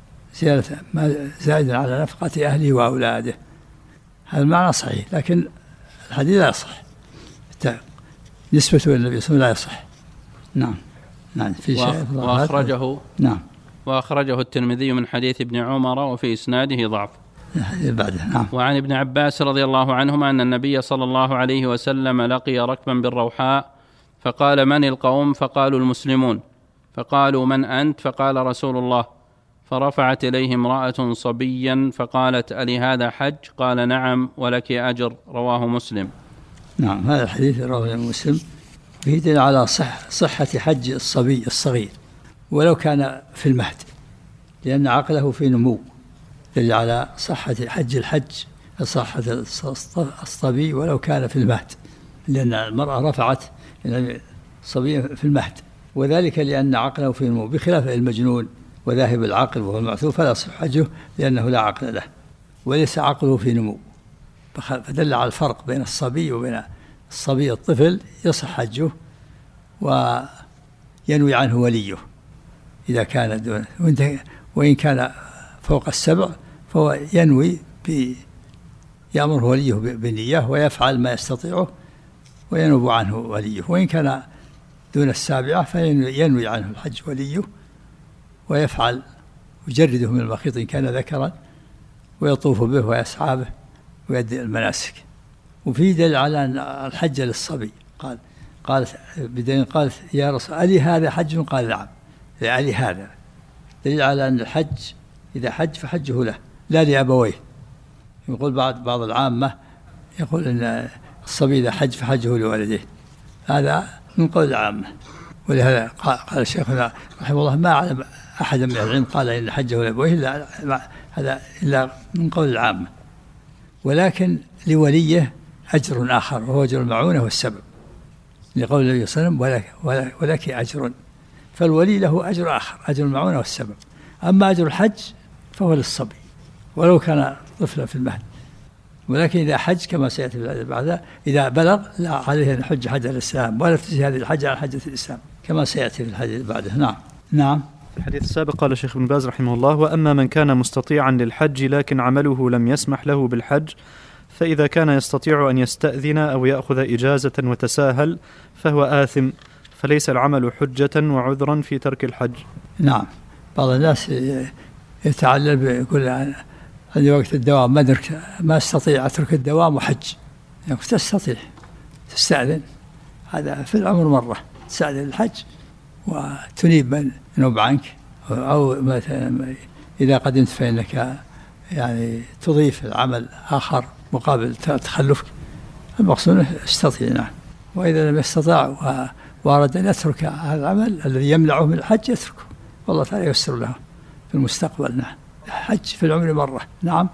[SPEAKER 1] زائدا على نفقة أهله وأولاده. هذا المعنى صحيح، لكن الحديث لا يصح، نسبته إلى النبي صلى الله عليه وسلم لا يصح. نعم. في شيء
[SPEAKER 2] وأخرجه.
[SPEAKER 1] نعم.
[SPEAKER 2] وأخرجه الترمذي من حديث ابن عمر وفي إسناده ضعف.
[SPEAKER 1] نعم.
[SPEAKER 2] وعن ابن عباس رضي الله عنهما أن النبي صلى الله عليه وسلم لقي ركبا بالروحاء فقال من القوم؟ فقالوا المسلمون. فقالوا من أنت؟ فقال رسول الله. فرفعت إليه امرأة صبيا فقالت ألي هذا حج؟ قال نعم ولك أجر. رواه مسلم.
[SPEAKER 1] نعم. هذا الحديث رواه مسلم فيه دليل على صحة حج الصبي الصغير ولو كان في المهد، لأن عقله في نمو، دليل على صحة صحة الصبي ولو كان في المهد، لأن المرأة رفعت الصبي في المهد، وذلك لأن عقله في نمو، بخلاف المجنون وذاهب العقل وهو المعثور فلا يصح حجه لأنه لا عقل له وليس عقله في نمو، فدل على الفرق بين الصبي وبين الصبي الطفل يصح حجه وينوي عنه وليه إذا كان دون، وإن كان فوق 7 فهو ينوي يأمر وليه بالنية ويفعل ما يستطيعه وينوب عنه وليه، وإن كان دون 7 فينوي عنه الحج وليه ويفعل يجرده من المخيط إن كان ذكرا ويطوف به ويسعى به ويؤدي المناسك. وفي دليل على أن الحج للصبي، قالت يا رسول ألي هذا حج؟ قال نعم ألي هذا، دليل على أن الحج إذا حج فحجه له لا لأبويه. يقول بعض العامة يقول أن الصبي إذا حج فحجه لوالديه، هذا من قول العامة، ولهذا قال شيخنا رحمه الله ما أعلم أحدا من العلم قال إن حجه لأبويه هذا إلا من قول العامة، ولكن لوليه أجر آخر وهو أجر المعونة والسبب، لقول النبي صلى الله عليه وسلم ولك أجر، فالولي له أجر آخر أجر المعونة والسبب. أما أجر الحج فهو للصبي ولو كان طفلا في المهد، ولكن إذا حج كما سيأتي بعد إذا بلغ لا عليه أن يحج حج الإسلام ولا تجزي هذه الحج على حجة الإسلام كما سيأتي في الحديث بعده. نعم.
[SPEAKER 3] الحديث السابق قال الشيخ ابن باز رحمه الله: وأما من كان مستطيعا للحج لكن عمله لم يسمح له بالحج، فإذا كان يستطيع أن يستأذن أو يأخذ إجازة وتساهل فهو آثم، فليس العمل حجة وعذرا في ترك الحج.
[SPEAKER 1] نعم. بعض الناس يتعلل يقول عندي وقت الدوام ما استطيع أترك الدوام وحج، يعني تستطيع تستأذن، هذا في العمر مرة تستأذن الحج وتنيب من ينوب عنك، أو مثلا إذا قدمت فإنك يعني تضيف العمل آخر مقابل تخلفك، المقصود استطيع. نعم. وإذا لم يستطع وأراد أن يترك هذا العمل الذي يمنعه من الحج يتركه، والله تعالى ييسر له في المستقبل. نعم. حج في العمر مرة. نعم.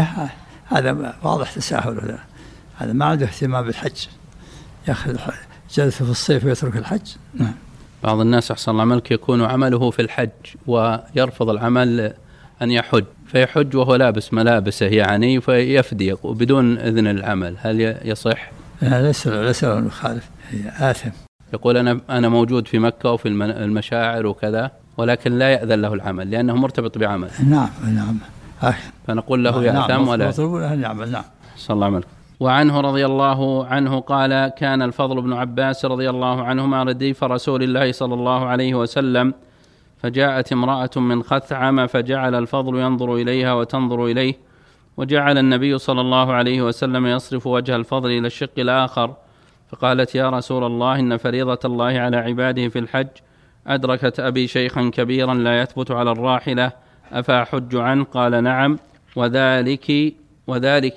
[SPEAKER 1] هذا واضح تساهل، هذا ما عنده اهتمام بالحج، يأخذ جلس في الصيف ويترك الحج. نعم.
[SPEAKER 2] بعض الناس أحسن الله عملك يكون عمله في الحج ويرفض العمل أن يحج، فيحج وهو لابس ملابسه يعني فيفدي وبدون إذن العمل، هل يصح؟
[SPEAKER 1] ليس له مخالف، هي آثم.
[SPEAKER 2] يقول أنا موجود في مكة وفي المشاعر وكذا، ولكن لا يأذن له العمل لأنه مرتبط بعمل.
[SPEAKER 1] نعم.
[SPEAKER 2] فنقول له يأثم ولا
[SPEAKER 1] يعمل. نعم.
[SPEAKER 2] صلى الله عليه وسلم. وعنه رضي الله عنه قال: كان الفضل بن عباس رضي الله عنهما رديف رسول الله صلى الله عليه وسلم، فجاءت امرأة من خثعم فجعل الفضل ينظر إليها وتنظر إليه، وجعل النبي صلى الله عليه وسلم يصرف وجه الفضل إلى الشق الآخر، فقالت: يا رسول الله، إن فريضة الله على عباده في الحج أدركت أبي شيخا كبيرا لا يثبت على الراحلة، أفأحج عنه؟ قال: نعم، وذلك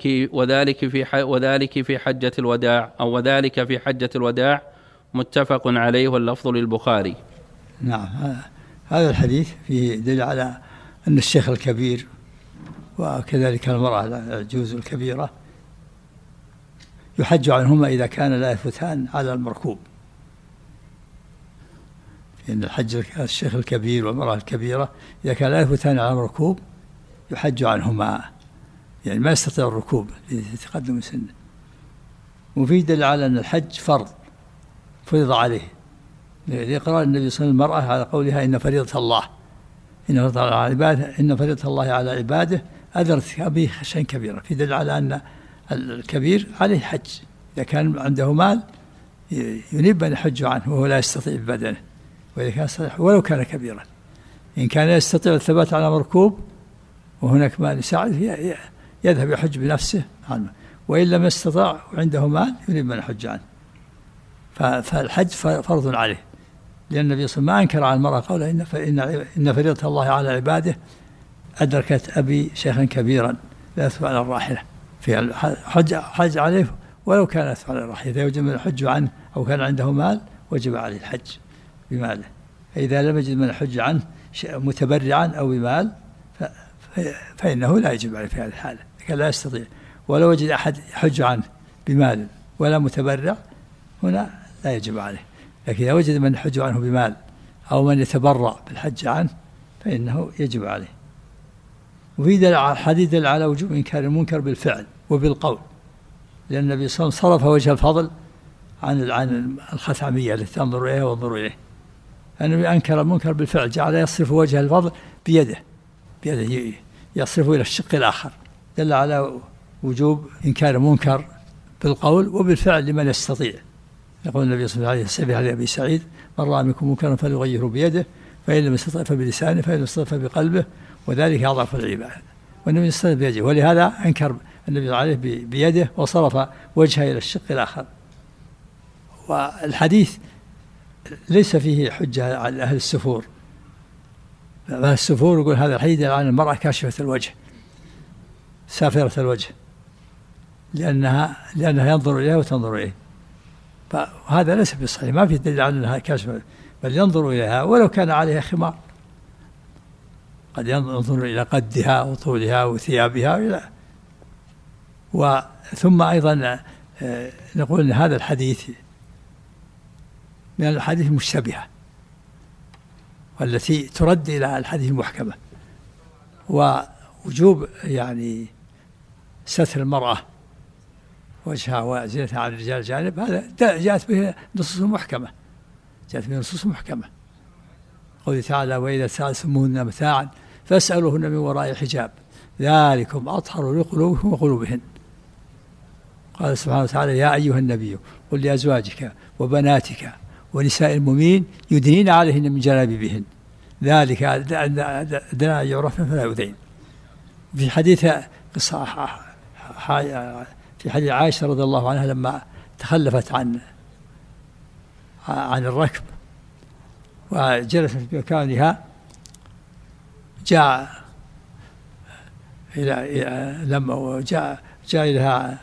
[SPEAKER 2] في حجة الوداع، أو وذلك في حجة الوداع، متفق عليه واللفظ للبخاري.
[SPEAKER 1] نعم. هذا الحديث فيه دليل على أن الشيخ الكبير وكذلك المرأة العجوز الكبيرة يحج عنهما إذا كان لا يثبتان على المركوب، لأن الحج الشيخ الكبير والمرأة الكبيرة إذا كان لا يثبتان على المركوب يحج عنهما، يعني ما يستطيع الركوب لتقدم سنه. وفي دليل على أن الحج فرض فرض عليه، لإقرار النبي صلى الله عليه وسلم المرأة على قولها: إن فريضة الله إن فريضة الله على عباده أدركت أبي شيئا كبيرا. في دليل على أن الكبير عليه حج، إذا كان عنده مال ينيب أن يحج عنه وهو لا يستطيع ببدنه، وإذا كان صحيح ولو كان كبيرا. إن كان يستطيع الثبات على مركوب وهناك مال يساعد يذهب يحج بنفسه عنه، وإن لم يستطع وعنده مال ينيب أن يحج عنه. فالحج فرض عليه، لأن النبي صلى الله عليه وسلم ما أنكر على المرأة قوله: إن فريضة الله على عباده أدركت أبي شيخا كبيرا لا يثبت على الراحلة، في حج عليه ولو كان يثبت على الراحلة. إذا وجد من الحج عنه أو كان عنده مال وجب عليه الحج بماله، فإذا لم يجد من الحج عنه متبرعا أو بمال فإنه لا يجب عليه في هذه الحالة، كان لا يستطيع. ولو وجد أحد يحج عنه بمال ولا متبرع هنا لا يجب عليه، لكن إذا وجد من يحج عنه بمال أو من يتبرع بالحج عنه فإنه يجب عليه. وفي دليل حديث على وجوب إنكار المنكر بالفعل وبالقول، لأن النبي صلى الله عليه وسلم صرف وجه الفضل عن الخثعمية التي تنظر إليها وانظر إليه. النبي أنكر المنكر بالفعل، جعل يصرف وجه الفضل بيده يصرفه إلى الشق الآخر، دل على وجوب إنكار المنكر بالقول وبالفعل لمن يستطيع. يقول النبي صلى الله عليه وسلم على أبي سعيد: من رأى منكم منكرا فليغيره بيده، فإن لم يستطع فبلسانه، فإن لم يستطع فبقلبه، وذلك أضعف العباد. والنبي يستطيع بيده، ولهذا أنكر النبي عليه بيده وصرف وجهه إلى الشق الآخر. والحديث ليس فيه حجة على أهل السفور. أهل السفور يقول هذا الحديث عن المرأة كاشفة الوجه سافرة الوجه، لأنها ينظر إليها وتنظر إليه، فهذا ليس بصحيح، ما في دليل على أنها كاشفة، بل ينظر إليها ولو كان عليها خمار، قد ينظر إلى قدها وطولها وثيابها. ثم أيضا نقول أن هذا الحديث من الحديث المشتبهة والتي ترد إلى الحديث المحكمة، ووجوب يعني ستر المرأة وجهها وزينتها عن الرجال جانب، هذا جاءت به نصوص محكمة، قوله تعالى: وإذا سألتموهن متاعا فاسألوهن من وراء حجاب ذلكم أطهر لقلوبكم وقلوبهن. قال سبحانه وتعالى: يا أيها النبي قل لأزواجك وبناتك ونساء المؤمنين يدنين عليهن من جلابيبهن ذلك أدنى أن يعرفن فلا يؤذين. في حديث عائشة رضي الله عنها لما تخلفت عن الركب وجلست في مكانها، جاء إليها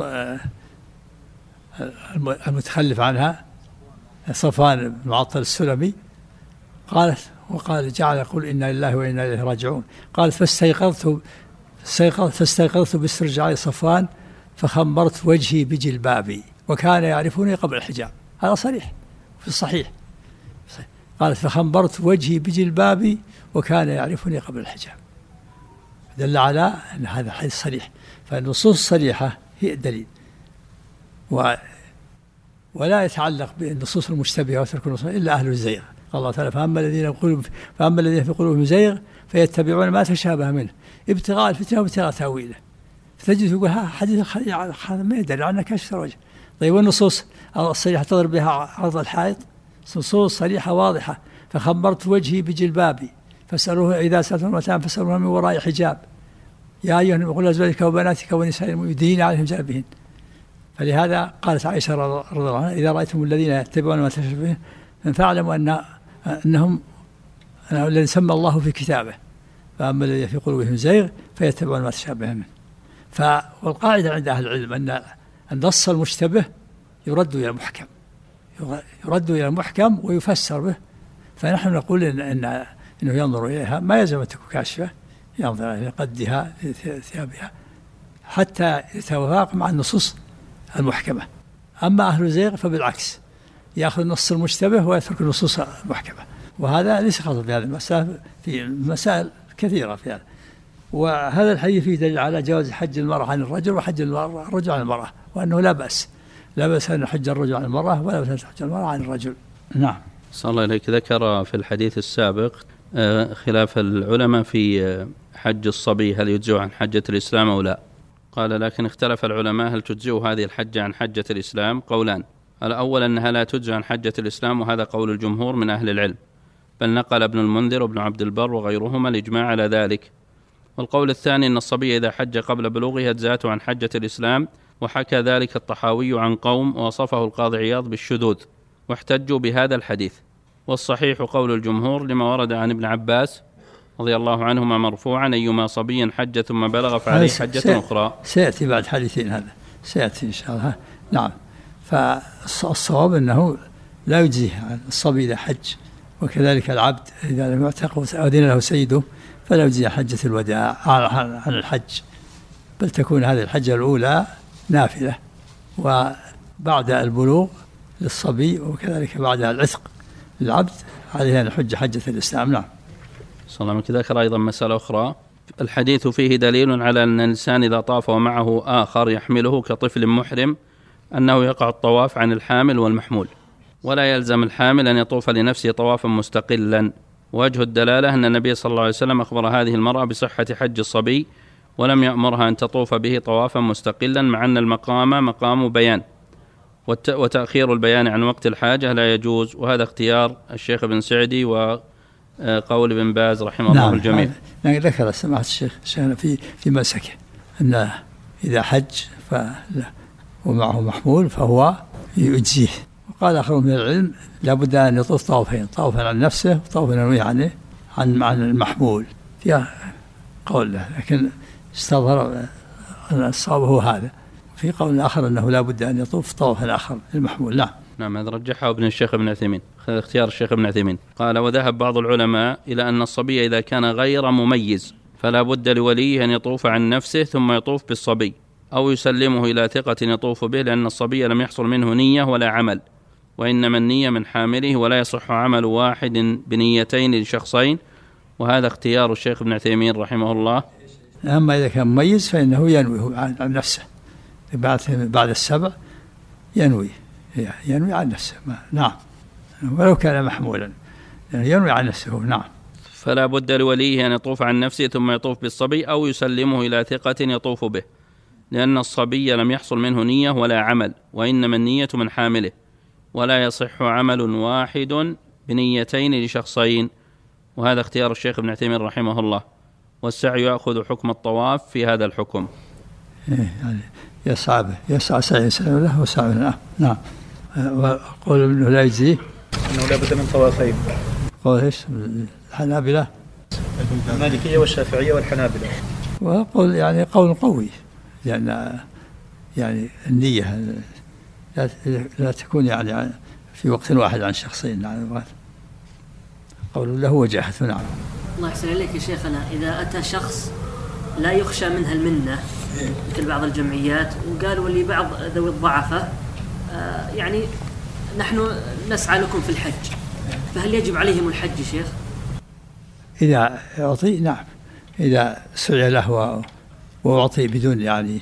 [SPEAKER 1] المتخلف عنها صفوان بن معطل السلمي، جعل يقول: إنا لله وإنا إليه راجعون. قالت: فاستيقظت باسترجاع صفوان فخمرت وجهي بجلبابي وكان يعرفوني قبل الحجاب. هذا صريح في الصحيح. قالت فخمرت وجهي بجلبابي وكان يعرفني قبل الحجاب، دل على أن هذا حديث صريح. فالنصوص الصريحة هي الدليل، ولا يتعلق بالنصوص المشتبهة وترك النصوص إلا أهل الزيغ. قال الله تعالى فأما الذين في قلوبهم زيغ فيتبعون ما تشابه منه ابتغاء الفتنة وابتغاء تأويله. فتجد يقول حديث هذا ما يدل على كشف الوجه. طيب والنصوص الصريحة تضرب بها عرض الحائط، نصوص صريحة واضحة. فخمرت وجهي بجلبابي فاسألوه إذا سألتم متاعا فاسألوها من وراء حجاب يا أيها النبي قل لأزواجك وبناتك ونساء يدين عليهم جلابيبهن. فلهذا قالت عائشة رضي الله عنها إذا رأيتم الذين يتبعون ما تشابه منه فاعلموا أنهم الذين سمى الله في كتابه فأما الذين في قلوبهم زيغ فيتبعون ما تشابه منه. والقاعدة عند أهل العلم أن النص المشتبه يرد إلى المحكم ويفسر به. فنحن نقول إنه ينظر إليها ما يلزم أن تكون كاشفة، ينظر إلى قدها ثيابها حتى يتوافق مع النصوص المحكمة. أما أهل الزيغ فبالعكس يأخذ النص المشتبه ويترك النصوص المحكمة، وهذا ليس خاص بهذه المسألة، في مسائل كثيرة في هذا. وهذا الحديث فيه دليل على جواز حج المرأة عن الرجل وحج الرجل عن المرأة، وأنه لا بأس أن يحج الرجل عن المرأة ولا بأس أن تحج المرأة عن الرجل. نعم.
[SPEAKER 2] صلى الله عليك. ذكر في الحديث السابق خلاف العلماء في حج الصبي هل يجزئ عن حجة الإسلام أو لا. قال لكن اختلف العلماء هل تجزئ هذه الحجة عن حجة الإسلام. قولان: الأول أنها لا تجزئ عن حجة الإسلام، وهذا قول الجمهور من أهل العلم، بل نقل ابن المنذر وابن عبد البر وغيرهما الإجماع على ذلك. والقول الثاني أن الصبي إذا حج قبل بلوغه أجزأته عن حجة الإسلام، وحكى ذلك الطحاوي عن قوم ووصفه القاضي عياض بالشذوذ واحتجوا بهذا الحديث. والصحيح قول الجمهور لما ورد عن ابن عباس رضي الله عنهما مرفوعا أيما صبي حج ثم بلغ فعليه حجة أخرى.
[SPEAKER 1] سيأتي بعد حديثين، هذا سيأتي إن شاء الله. نعم. فالصواب أنه لا يجزيه عن الصبي إذا حج، وكذلك العبد إذا لم يعتق وأذن له سيده فلا يجزي حجة الوداع عن الحج، بل تكون هذه الحجة الأولى نافلة، وبعد البلوغ للصبي وكذلك بعد العتق للعبد عليه أن يحج حجة الإسلام. نعم.
[SPEAKER 2] صلى الله عليه وسلم. ذكر أيضا مسألة أخرى: الحديث فيه دليل على أن الإنسان إذا طاف ومعه آخر يحمله كطفل محرم أنه يقع الطواف عن الحامل والمحمول، ولا يلزم الحامل أن يطوف لنفسه طوافا مستقلا. وجه الدلالة أن النبي صلى الله عليه وسلم أخبر هذه المرأة بصحة حج الصبي ولم يأمرها أن تطوف به طوافا مستقلا، مع أن المقام مقام بيان، وتأخير البيان عن وقت الحاجة لا يجوز. وهذا اختيار الشيخ ابن سعدي وقول ابن باز رحمه الله الجميع.
[SPEAKER 1] ذكر سماحة الشيخ في مسكه أن إذا حج ومعه محمول فهو يجزيه. وقال آخر من العلم لابد أن يطوف طوفين، طوفا عن نفسه وطوفا ينوي عن المحمول، فيها قول له، لكن استظهر أن الصواب هو هذا. في قول آخر أنه لابد أن يطوف طوفا آخر للمحمول.
[SPEAKER 2] نعم. هذا رجحه ابن الشيخ ابن عثيمين، اختيار الشيخ ابن عثيمين. قال: وذهب بعض العلماء إلى أن الصبي إذا كان غير مميز فلا بد لوليه أن يطوف عن نفسه ثم يطوف بالصبي، أو يسلمه إلى ثقة يطوف به، لأن الصبي لم يحصل منه نية ولا عمل، وإنما النية من حامله، ولا يصح عمل واحد بنيتين لشخصين. وهذا اختيار الشيخ ابن عثيمين رحمه الله.
[SPEAKER 1] أما إذا كان مميز فإنه ينوي عن نفسه بعد السبع، ينوي عن نفسه. نعم. ولو كان محمولا ينوي عن نفسه. نعم.
[SPEAKER 2] فلا بد لوليه أن يطوف عن نفسه ثم يطوف بالصبي، أو يسلمه إلى ثقة يطوف به، لأن الصبي لم يحصل منه نية ولا عمل، وإنما النية من حامله، ولا يصح عمل واحد بنيتين لشخصين. وهذا اختيار الشيخ ابن عثيمين رحمه الله. والسعي يأخذ حكم الطواف في هذا الحكم.
[SPEAKER 1] يعني يسعى سعي له وسعي له. نعم. وقول انه لا يجزيه
[SPEAKER 3] انه لا بد من طوافين.
[SPEAKER 1] قول ايش؟ الحنابلة،
[SPEAKER 3] المالكية والشافعية والحنابلة.
[SPEAKER 1] وقول يعني قول قوي، لأن يعني النية لا تكون يعني في وقت واحد عن شخصين. يعني قول له وجاهة. نعم.
[SPEAKER 6] الله يحسن إليك يا شيخنا، إذا أتى شخص لا يخشى منها المنة مثل بعض الجمعيات، وقالوا اللي بعض ذوي الضعفة يعني نحن نسعى لكم في الحج، فهل يجب عليهم الحج شيخ؟
[SPEAKER 1] إذا أعطي نعم، إذا سعي له وأعطي بدون يعني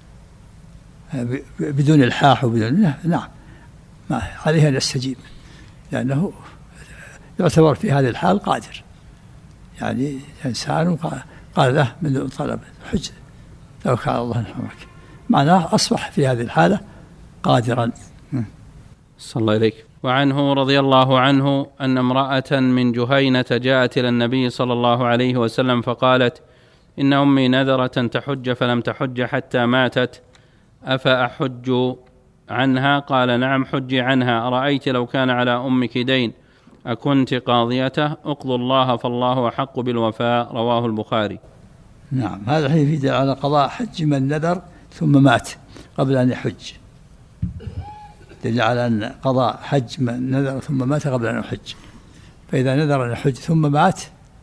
[SPEAKER 1] بدون إلحاح وبدون نعم ما عليه أن يستجيب، لأنه يعتبر في هذه الحال قادر، يعني إنسان قال له من طلب حج لو كان الله يرحمك، معناه أصبح في هذه الحالة قادرا.
[SPEAKER 2] صلى الله عليك. وعنه رضي الله عنه أن امرأة من جهينة جاءت إلى النبي صلى الله عليه وسلم فقالت: إن أمي نذرت تحج فلم تحج حتى ماتت، أفأحج عنها؟ قال: نعم حجي عنها. أرأيت لو كان على أمك دين أكنت قاضيته؟ اقضوا الله فالله أحق بالوفاء. رواه البخاري.
[SPEAKER 1] نعم، هذا الحديث يدل على قضاء حج من نذر ثم مات قبل أن يحج، دل على أن قضاء حج من نذر ثم مات قبل أن يحج، فإذا نذر أن يحج ثم مات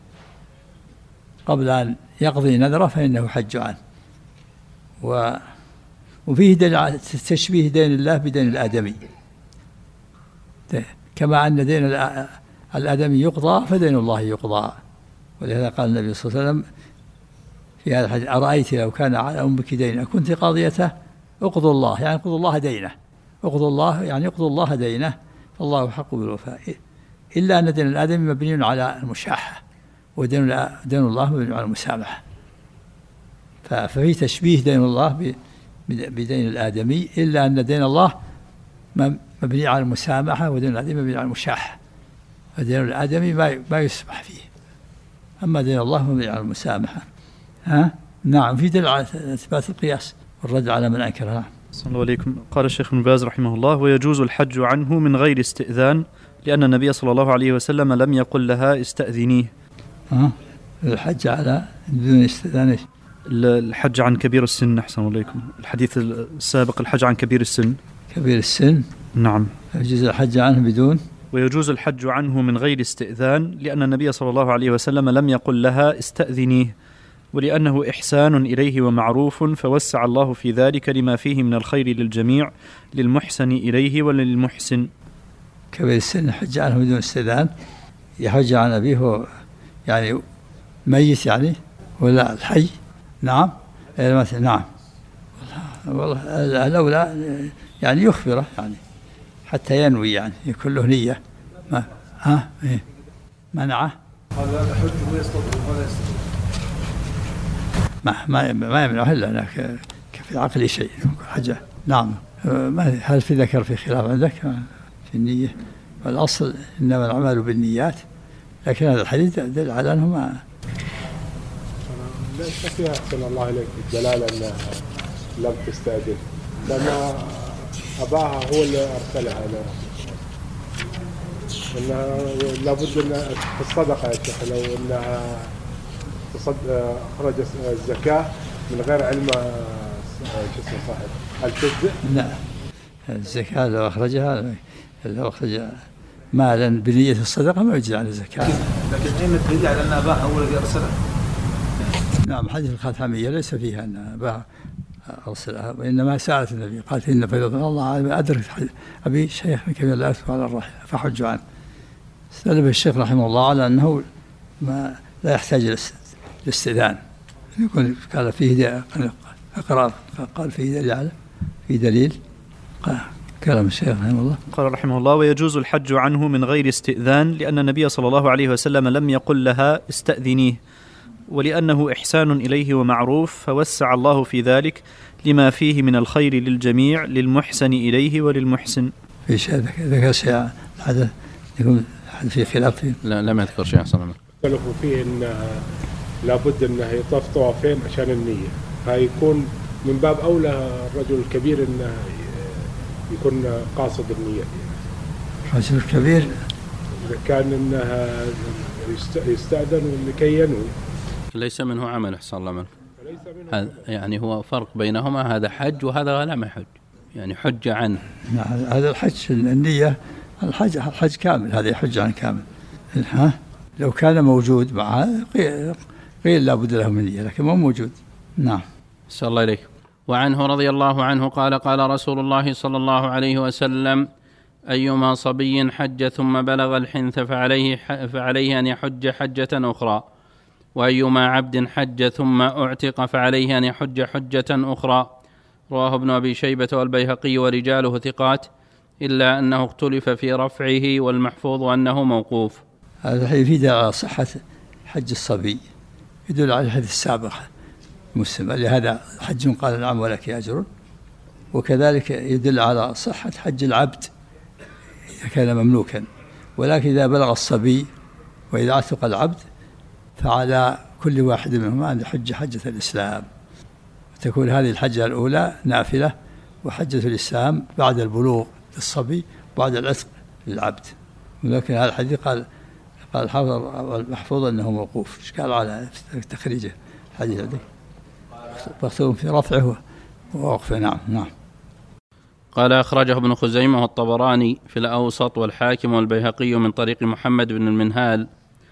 [SPEAKER 1] قبل أن يقضي نذره فإنه حج عنه. وفيه دل على تشبيه دين الله بدين الآدمي، كما أن دين الآدمي يقضى فدين الله يقضى، ولهذا قال النبي صلى الله عليه وسلم في هذا الحديث: أرأيت لو كان على أمك دين أكنت قاضيته؟ اقضوا الله، يعني اقضوا الله دينه، اقضوا الله يعني اقضوا الله دينه فالله حق بالوفاء، إلا أن دين الآدمي مبني على المشاحة، ودين الله مبني على المسامحة، ففي تشبيه دين الله بدين الآدمي، إلا أن دين الله مبني على المسامحة ودين الآدمي مبني على المشاحة، فدين الآدمي ما يسمح فيه، أما دين الله مبني على المسامحة. نعم، في دليل على إثبات القياس والرد على من أنكرها.
[SPEAKER 3] صلى الله عليكم. قال الشيخ ابن باز رحمه الله: ويجوز الحج عنه من غير استئذان، لأن النبي صلى الله عليه وسلم لم يقل لها استأذنيه.
[SPEAKER 1] الحج على بدون استئذان؟
[SPEAKER 3] الحج عن كبير السن. أحسن عليكم. الحديث السابق الحج عن كبير السن.
[SPEAKER 1] كبير السن
[SPEAKER 3] نعم.
[SPEAKER 1] يجوز الحج عنه بدون.
[SPEAKER 3] ويجوز الحج عنه من غير استئذان، لأن النبي صلى الله عليه وسلم لم يقل لها استأذنيه، ولأنه إحسان إليه ومعروف، فوسع الله في ذلك لما فيه من الخير للجميع، للمحسن إليه وللمحسن.
[SPEAKER 1] كبير السن حج عنه بدون استئذان، يحج عن أبيه يعني ميت يعني ولا الحي؟ نعم نعم، والله الأولى يعني يخبره يعني حتى ينوي، يعني يكون له نية. منعه
[SPEAKER 5] هذا حج ويستطيع ولا يستطيع
[SPEAKER 1] ما يمنعه إلا في العقل شيء حاجة. نعم، هل في ذكر في خلاف عندك في النية؟ والأصل إنما الأعمال بالنيات، لكن هذا الحديث دل على أنه ما
[SPEAKER 5] ليس فيها أحسن الله إليك الدلالة أنها لم تستأذن، لأن أباها هو اللي أرسلها له، إنها لابد أن في الصدقة يا شيخ، لو أنها أخرج الزكاة من غير علم صاحب هل تجزئ؟
[SPEAKER 1] لا، الزكاة لو أخرج مالا بنية الصدقة ما يجزي عن الزكاة.
[SPEAKER 7] لكن أين الدليل على أن أباها هو الذي أرسلها؟
[SPEAKER 1] نعم، حديث الخاتمية ليس فيها أن أباها أرسلها، وإنما سألت النبي قالت: إن فيض الله أدرك أبي شيخ من كبير لا يكتب على الراحلة فحج عنه. استدل الشيخ رحمه الله على أنه لا يحتاج الاستئذان، يكون قال فيه إقرار، قال فيه دليل كلام الشيخ رحمه الله.
[SPEAKER 3] قال رحمه الله: ويجوز الحج عنه من غير استئذان، لأن النبي صلى الله عليه وسلم لم يقل لها استأذنيه، ولأنه إحسان إليه ومعروف، فوسع الله في ذلك لما فيه من الخير للجميع، للمحسن إليه وللمحسن.
[SPEAKER 1] في شيء ذكر شيء هذا يكون في خلاف فيه؟
[SPEAKER 2] لا، لم يذكر شيء أصلا.
[SPEAKER 5] اختلفوا فيه أن لابد أنه يطوف طوافين عشان النية، فيكون من باب أولى الرجل الكبير أنه يكون قاصد النية.
[SPEAKER 1] الرجل الكبير
[SPEAKER 5] إذا كان أنه يستأذن لكي ينوي
[SPEAKER 2] ليس منه عمل. أحسن الله منه. يعني هو فرق بينهما، هذا حج وهذا لم يحج، يعني حج عنه.
[SPEAKER 1] هذا الحج النية، الحج كامل، هذا يحج عن كامل. لو كان موجود معه قيل لا بد له من نية، لكن مو موجود. نعم.
[SPEAKER 2] صلى الله عليه. وعنه رضي الله عنه قال: قال رسول الله صلى الله عليه وسلم: أيما صبي حج ثم بلغ الحنث فعليه أن يحج حجة أخرى، وأيما عبد حج ثم أعتق فعليه أن يحج حجة أخرى. رواه ابن أبي شيبة والبيهقي ورجاله ثقات، إلا أنه اختلف في رفعه، والمحفوظ أنه موقوف.
[SPEAKER 1] هذا يفيد على صحة حج الصبي، يدل على الحديث السابق مسلم، لهذا حج قال نعم ولك أجر. وكذلك يدل على صحة حج العبد إذا كان مملوكا، ولكن إذا بلغ الصبي وإذا عتق العبد فعلى كل واحد منهما أن يحج حجة الإسلام، تكون هذه الحجة الأولى نافلة، وحجة الإسلام بعد البلوغ للصبي بعد العتق للعبد. ولكن هذا الحديث قال الحافظ المحفوظ أنه موقوف. إيش قال على تخريجه الحديث هذا؟ مختلف في رفعه ووقفه. نعم.
[SPEAKER 2] قال أخرجه ابن خزيمة والطبراني في الأوسط والحاكم والبيهقي من طريق محمد بن المنهال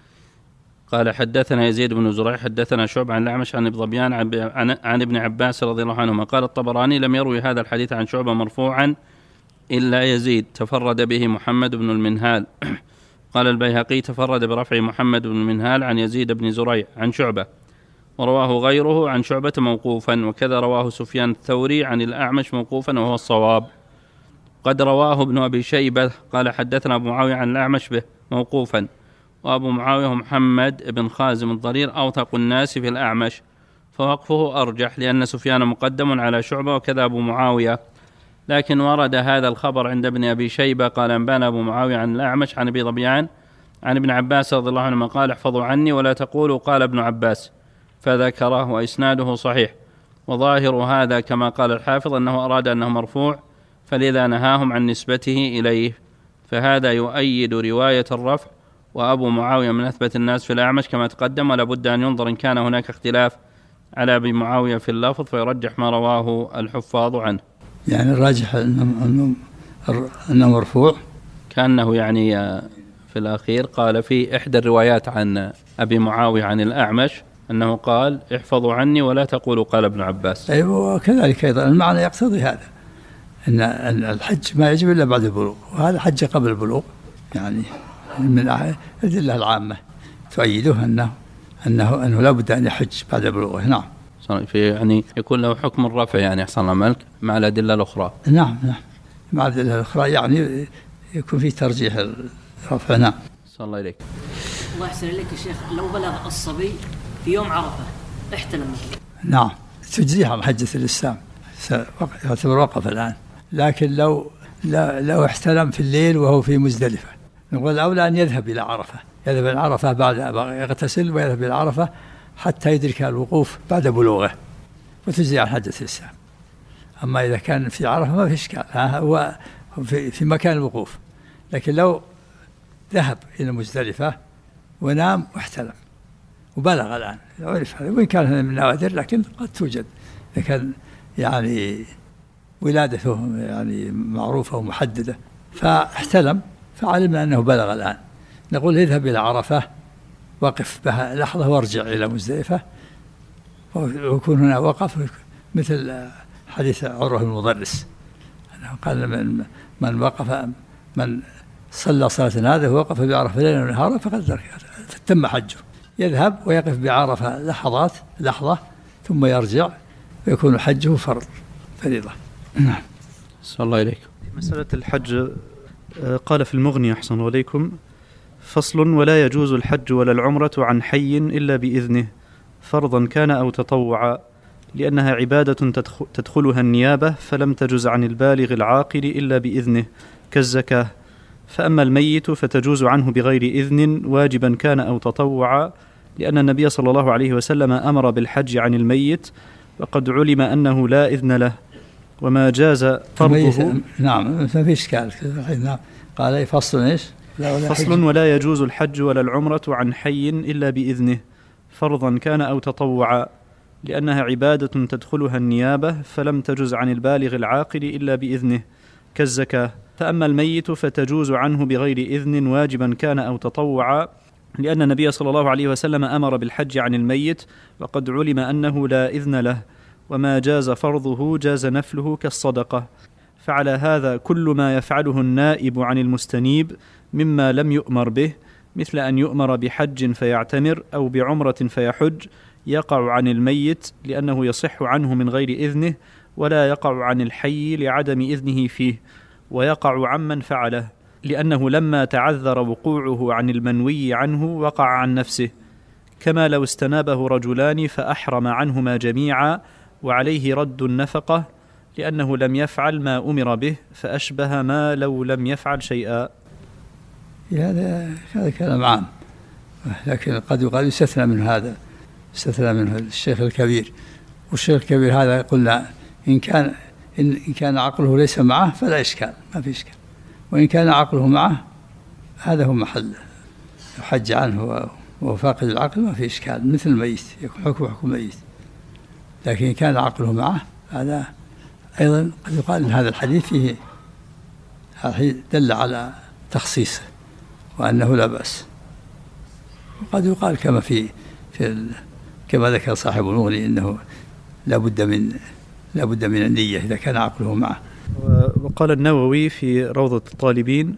[SPEAKER 2] قال حدثنا يزيد بن زريع حدثنا شعبة عن الأعمش عن ظبيان عن ابن عباس رضي الله عنهما. قال الطبراني لم يروي هذا الحديث عن شعبة مرفوعا إلا يزيد، تفرد به محمد بن المنهال. قال البيهقي تفرد برفع محمد بن المنهال عن يزيد بن زريع عن شعبة، ورواه غيره عن شعبة موقوفا، وكذا رواه سفيان الثوري عن الأعمش موقوفا وهو الصواب. قد رواه ابن أبي شيبة قال حدثنا أبو معاوية عن الأعمش به موقوفا، وأبو معاوية محمد بن خازم الضرير أوثق الناس في الأعمش، فوقفه أرجح لأن سفيان مقدم على شعبة وكذا أبو معاوية. لكن ورد هذا الخبر عند ابن أبي شيبة قال أنبانا أبو معاوية عن الأعمش عن أبي ظبيان عن ابن عباس رضي الله عنهما قال احفظوا عني ولا تقولوا قال ابن عباس، فذكره وإسناده صحيح. وظاهر هذا كما قال الحافظ أنه أراد أنه مرفوع، فلذا نهاهم عن نسبته إليه، فهذا يؤيد رواية الرفع. وأبو معاوية من أثبت الناس في الأعمش كما تقدم، ولا بد أن ينظر إن كان هناك اختلاف على أبي معاوية في اللفظ فيرجح ما رواه الحفاظ عنه.
[SPEAKER 1] يعني الراجح أنه مرفوع،
[SPEAKER 2] كأنه يعني في الأخير قال في إحدى الروايات عن أبي معاوية عن الأعمش أنه قال احفظوا عني ولا تقولوا قال ابن عباس.
[SPEAKER 1] أيوة، وكذلك أيضا المعنى يقتضي هذا، أن الحج ما يجب إلا بعد البلوغ، وهذا حج قبل البلوغ، يعني من الأدلة العامة تؤيده أنه لا بد أن يحج بعد بلوغه. نعم.
[SPEAKER 2] في يعني يكون له حكم الرفع يعني أحسن الله مالك مع الأدلة الأخرى.
[SPEAKER 1] نعم مع الأدلة الأخرى يعني يكون في ترجيح الرفع. نعم. صلى الله عليك.
[SPEAKER 6] الله يحسن إليك يا شيخ، لو بلغ الصبي في يوم عرفة احتلم. نعم
[SPEAKER 1] تجزيه عن حجة الإسلام، يعتبر وقف الآن. لكن لو احتلم في الليل وهو في مزدلفة، نقول الأولى أن يذهب إلى عرفة، يذهب إلى عرفة بعد يغتسل ويذهب إلى عرفة حتى يدرك الوقوف بعد بلوغه وتجزي عن حجة الإسلام. أما إذا كان في عرفة ما في إشكال، هو في مكان الوقوف. لكن لو ذهب إلى مزدلفة ونام واحتلم وبلغ الآن، عرف هذا، وإن كان من النوادر لكن قد توجد، إذا كان يعني ولادته يعني معروفة ومحددة فاحتلم فعلمنا أنه بلغ الآن، نقول اذهب إلى عرفة وقف بها لحظة وارجع إلى مزدلفة، ويكون هنا وقف مثل حديث عروة المدرس أنه قال من وقف من صلى صلاة هذه ووقف بعرفة ليلا ونهارا فقد تم حجه. يذهب ويقف بعرفة لحظة ثم يرجع ويكون حجه فريضة. نعم.
[SPEAKER 2] صلى الله عليكم.
[SPEAKER 3] مسألة الحج قال في المغني أحسن عليكم فصل: ولا يجوز الحج ولا العمرة عن حي إلا بإذنه فرضا كان أو تطوعا، لأنها عبادة تدخلها النيابة فلم تجز عن البالغ العاقل إلا بإذنه كالزكاة. فأما الميت فتجوز عنه بغير إذن واجبا كان أو تطوعا، لأن النبي صلى الله عليه وسلم أمر بالحج عن الميت وقد علم أنه لا إذن له، وما جاز فرضه.
[SPEAKER 1] نعم ما في إشكال. نعم. قال فصل إيش؟
[SPEAKER 3] فصل: ولا يجوز الحج ولا العمرة عن حي إلا بإذنه فرضا كان أو تطوعا، لأنها عبادة تدخلها النيابة فلم تجز عن البالغ العاقل إلا بإذنه كالزكاة. فأما الميت فتجوز عنه بغير إذن واجبا كان أو تطوعا، لأن النبي صلى الله عليه وسلم أمر بالحج عن الميت وقد علم أنه لا إذن له، وما جاز فرضه جاز نفله كالصدقة. فعلى هذا كل ما يفعله النائب عن المستنيب مما لم يؤمر به، مثل أن يؤمر بحج فيعتمر أو بعمرة فيحج، يقع عن الميت لأنه يصح عنه من غير إذنه، ولا يقع عن الحي لعدم إذنه فيه، ويقع عمن فعله لأنه لما تعذر وقوعه عن المنوي عنه وقع عن نفسه، كما لو استنابه رجلان فأحرم عنهما جميعا وعليه رد النفقة لأنه لم يفعل ما أمر به، فأشبه ما لو لم يفعل شيئا.
[SPEAKER 1] هذا كلام عام، لكن قد يقال يستثنى من هذا، يستثنى منه الشيخ الكبير. والشيخ الكبير هذا قلنا إن كان عقله ليس معه فلا إشكال، ما في إشكال، وإن كان عقله معه هذا هو محل يحج عنه وهو فاقد العقل، ما في إشكال، مثل الميت يكون حكم الميت. لكن إن كان عقله معه هذا أيضا قد يقال إن هذا الحديث فيه دل على تخصيصه وأنه لا بأس. وقد يقال كما ذكر صاحب المغني أنه لا بد من النية إذا كان عقله معه.
[SPEAKER 3] وقال النووي في روضة الطالبين: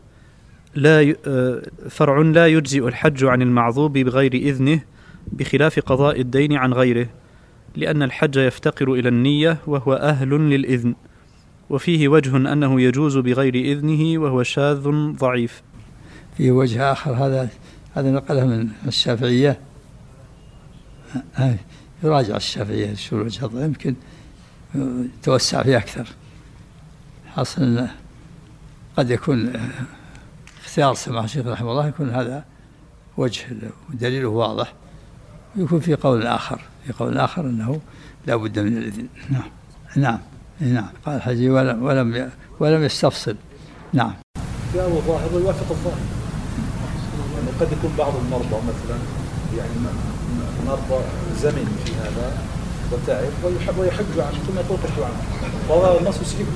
[SPEAKER 3] فرع لا يجزئ الحج عن المعذوب بغير إذنه بخلاف قضاء الدين عن غيره، لأن الحج يفتقر إلى النية وهو أهل للإذن، وفيه وجه أنه يجوز بغير إذنه وهو شاذ ضعيف.
[SPEAKER 1] فيه وجه آخر هذا نقله من الشافعية، يراجع الشافعية شو الوجه هذا، يمكن توسع فيه أكثر. حاصل أنه قد يكون اختيار سماحة الشيخ رحمه الله يكون هذا وجه ودليله واضح، ويكون في قول آخر أنه لا بد من الإذن. نعم قال الحجي ولم يستفصل. نعم.
[SPEAKER 7] في أول ظاهر يوافق الظاهر، يعني قد يكون بعض المرضى مثلا يعني مرضى زمن في هذا وتعب ويحج عنه ثم يقول حج عنه، وهذا النص يسيب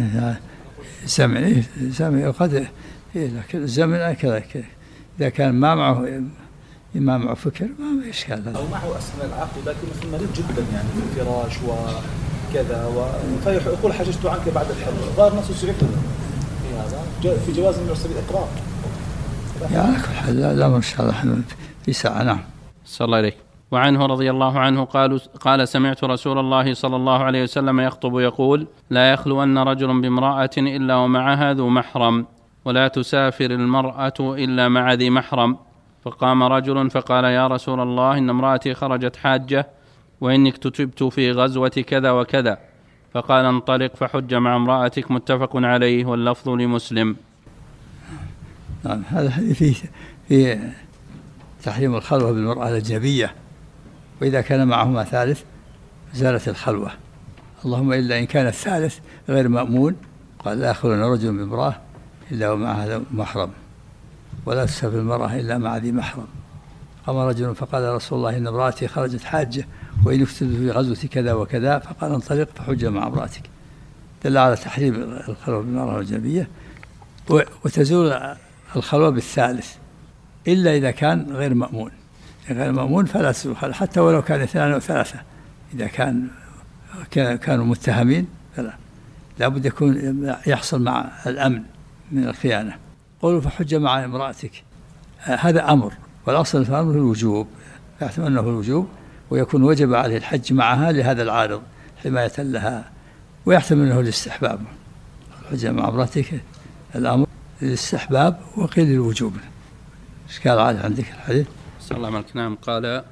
[SPEAKER 1] زمن قد لكن الزمن كذا إذا كان ما معه فكر ما إشكال هذا،
[SPEAKER 7] أو معه أسنان العقل لكن مثل مريض جدا يعني في الفراش وكذا فيقول حججت عنك بعد الحج، ظاهر النص يسيب في هذا في جواز من سبيل الإقرار.
[SPEAKER 1] يعني كل حال لا ما شاء الله في ساعة. نعم.
[SPEAKER 2] صلى الله عليه. وعنه رضي الله عنه قال سمعت رسول الله صلى الله عليه وسلم يخطب يقول: لا يخلون رجل بامرأة إلا ومعها ذو محرم، ولا تسافر المرأة إلا مع ذي محرم. فقام رجل فقال: يا رسول الله، إن امرأتي خرجت حاجة وإني اكتتبت في غزوة كذا وكذا. فقال: انطلق فحج مع امرأتك. متفق عليه، واللفظ لمسلم.
[SPEAKER 1] نعم. هذا الحديث في تحريم الخلوة بالمرأة الأجنبية، وإذا كان معهما ثالث زالت الخلوة، اللهم إلا إن كان الثالث غير مأمون. قال: لا يخلون رجل بامرأة إلا ومعها محرم، ولا تسافر المرأة إلا مع ذي محرم. قام رجل فقال: يا رسول الله، إن امرأتي خرجت حاجة وإن اكتتبت في غزوة كذا وكذا. فقال: انطلق فحج مع امرأتك. دل على تحريم الخلوة بالمرأة الأجنبية، وتزول الخلوة بالثالث إلا إذا كان غير مأمون. غير مأمون فلا تزول حتى ولو كان 2 أو 3. إذا كانوا متهمين فلا، لابد يكون يحصل مع الأمن من الخيانة. قولوا فحج مع امرأتك، هذا أمر، والأصل في الأمر الوجوب، يحتمل أنه الوجوب ويكون وجب عليه الحج معها لهذا العارض حماية لها، ويحتمل أنه الاستحباب. حج مع امرأتك الأمر الاستحباب وقيل الوجوب. إشكال عالي عندك الحديث؟
[SPEAKER 2] صلى الله عليه وسلم قال: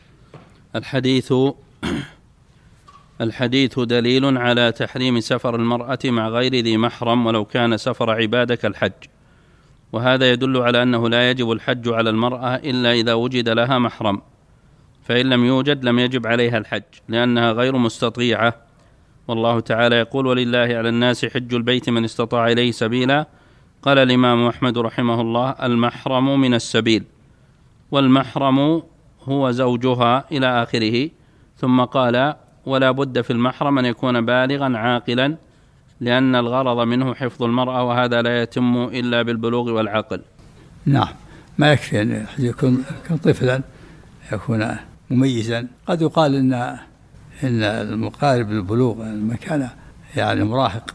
[SPEAKER 2] الحديث دليل على تحريم سفر المرأة مع غير ذي محرم ولو كان سفر عبادة كالحج، وهذا يدل على أنه لا يجب الحج على المرأة إلا إذا وجد لها محرم، فإن لم يوجد لم يجب عليها الحج لأنها غير مستطيعة. والله تعالى يقول: ولله على الناس حج البيت من استطاع إليه سبيلا. قال الإمام أحمد رحمه الله: المحرم من السبيل، والمحرم هو زوجها إلى آخره. ثم قال: ولا بد في المحرم أن يكون بالغا عاقلا، لأن الغرض منه حفظ المرأة، وهذا لا يتم إلا بالبلوغ والعقل.
[SPEAKER 1] نعم، ما يكفي أن يكون طفلا، يكون مميزا. قد يقال إن المقارب للبلوغ من كان يعني مراهق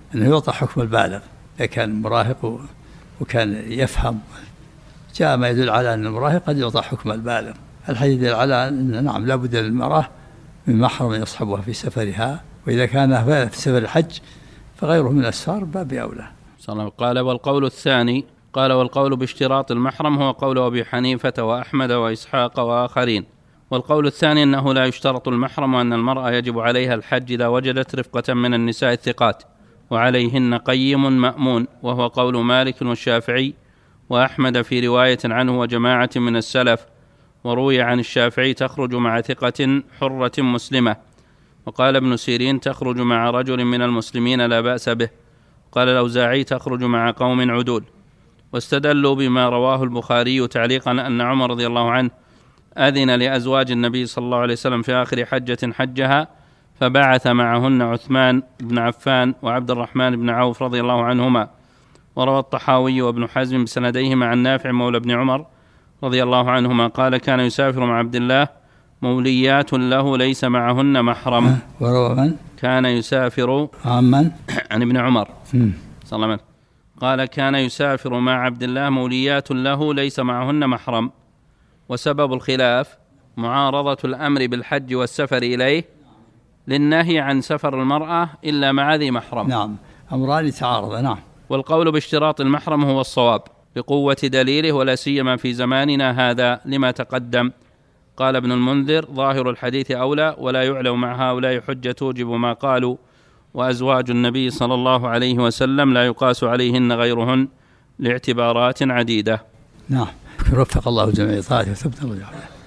[SPEAKER 1] أنه يعطى حكم البالغ إذا كان مراهق وكان يفهم. جاء ما يدل على أن المراهق قد يعطى حكم البالغ. الحديث يدل على أن نعم لا بد للمرأة من محرم يصحبها في سفرها، وإذا كان في سفر الحج فغيره من الأسفار باب أولى.
[SPEAKER 2] قال والقول الثاني قال والقول باشتراط المحرم هو قول أبي حنيفة وأحمد وإسحاق وآخرين. والقول الثاني أنه لا يشترط المحرم، وأن المرأة يجب عليها الحج إذا وجدت رفقة من النساء الثقات وعليهن قيم مأمون، وهو قول مالك والشافعي وأحمد في رواية عنه وجماعة من السلف. وروي عن الشافعي تخرج مع ثقة حرة مسلمة. وقال ابن سيرين تخرج مع رجل من المسلمين لا بأس به. قال الأوزاعي تخرج مع قوم عدول. واستدلوا بما رواه البخاري تعليقا أن عمر رضي الله عنه أذن لأزواج النبي صلى الله عليه وسلم في آخر حجة حجها فبعث معهن عثمان بن عفان وعبد الرحمن بن عوف رضي الله عنهما. وروى الطحاوي وابن حزم بسنديهما عن نافع مولى ابن عمر رضي الله عنهما قال كان يسافر مع عبد الله موليات له ليس معهن محرم.
[SPEAKER 1] وروى من؟
[SPEAKER 2] كان يسافر
[SPEAKER 1] عن
[SPEAKER 2] ابن عمر صلى الله عليه وسلم قال كان يسافر مع عبد الله موليات له ليس معهن محرم. وسبب الخلاف معارضة الأمر بالحج والسفر إليه للنهي عن سفر المرأة إلا مع ذي محرم.
[SPEAKER 1] نعم أمران تعارضا. نعم.
[SPEAKER 2] والقول باشتراط المحرم هو الصواب بقوة دليله، ولا سيما في زماننا هذا لما تقدم. قال ابن المنذر ظاهر الحديث أولى، ولا يعلم مع هؤلاء حجة توجب ما قالوا، وأزواج النبي صلى الله عليه وسلم لا يقاس عليهن غيرهن لاعتبارات عديدة.
[SPEAKER 1] نعم. رفق الله جميع طاعته وثبت الله.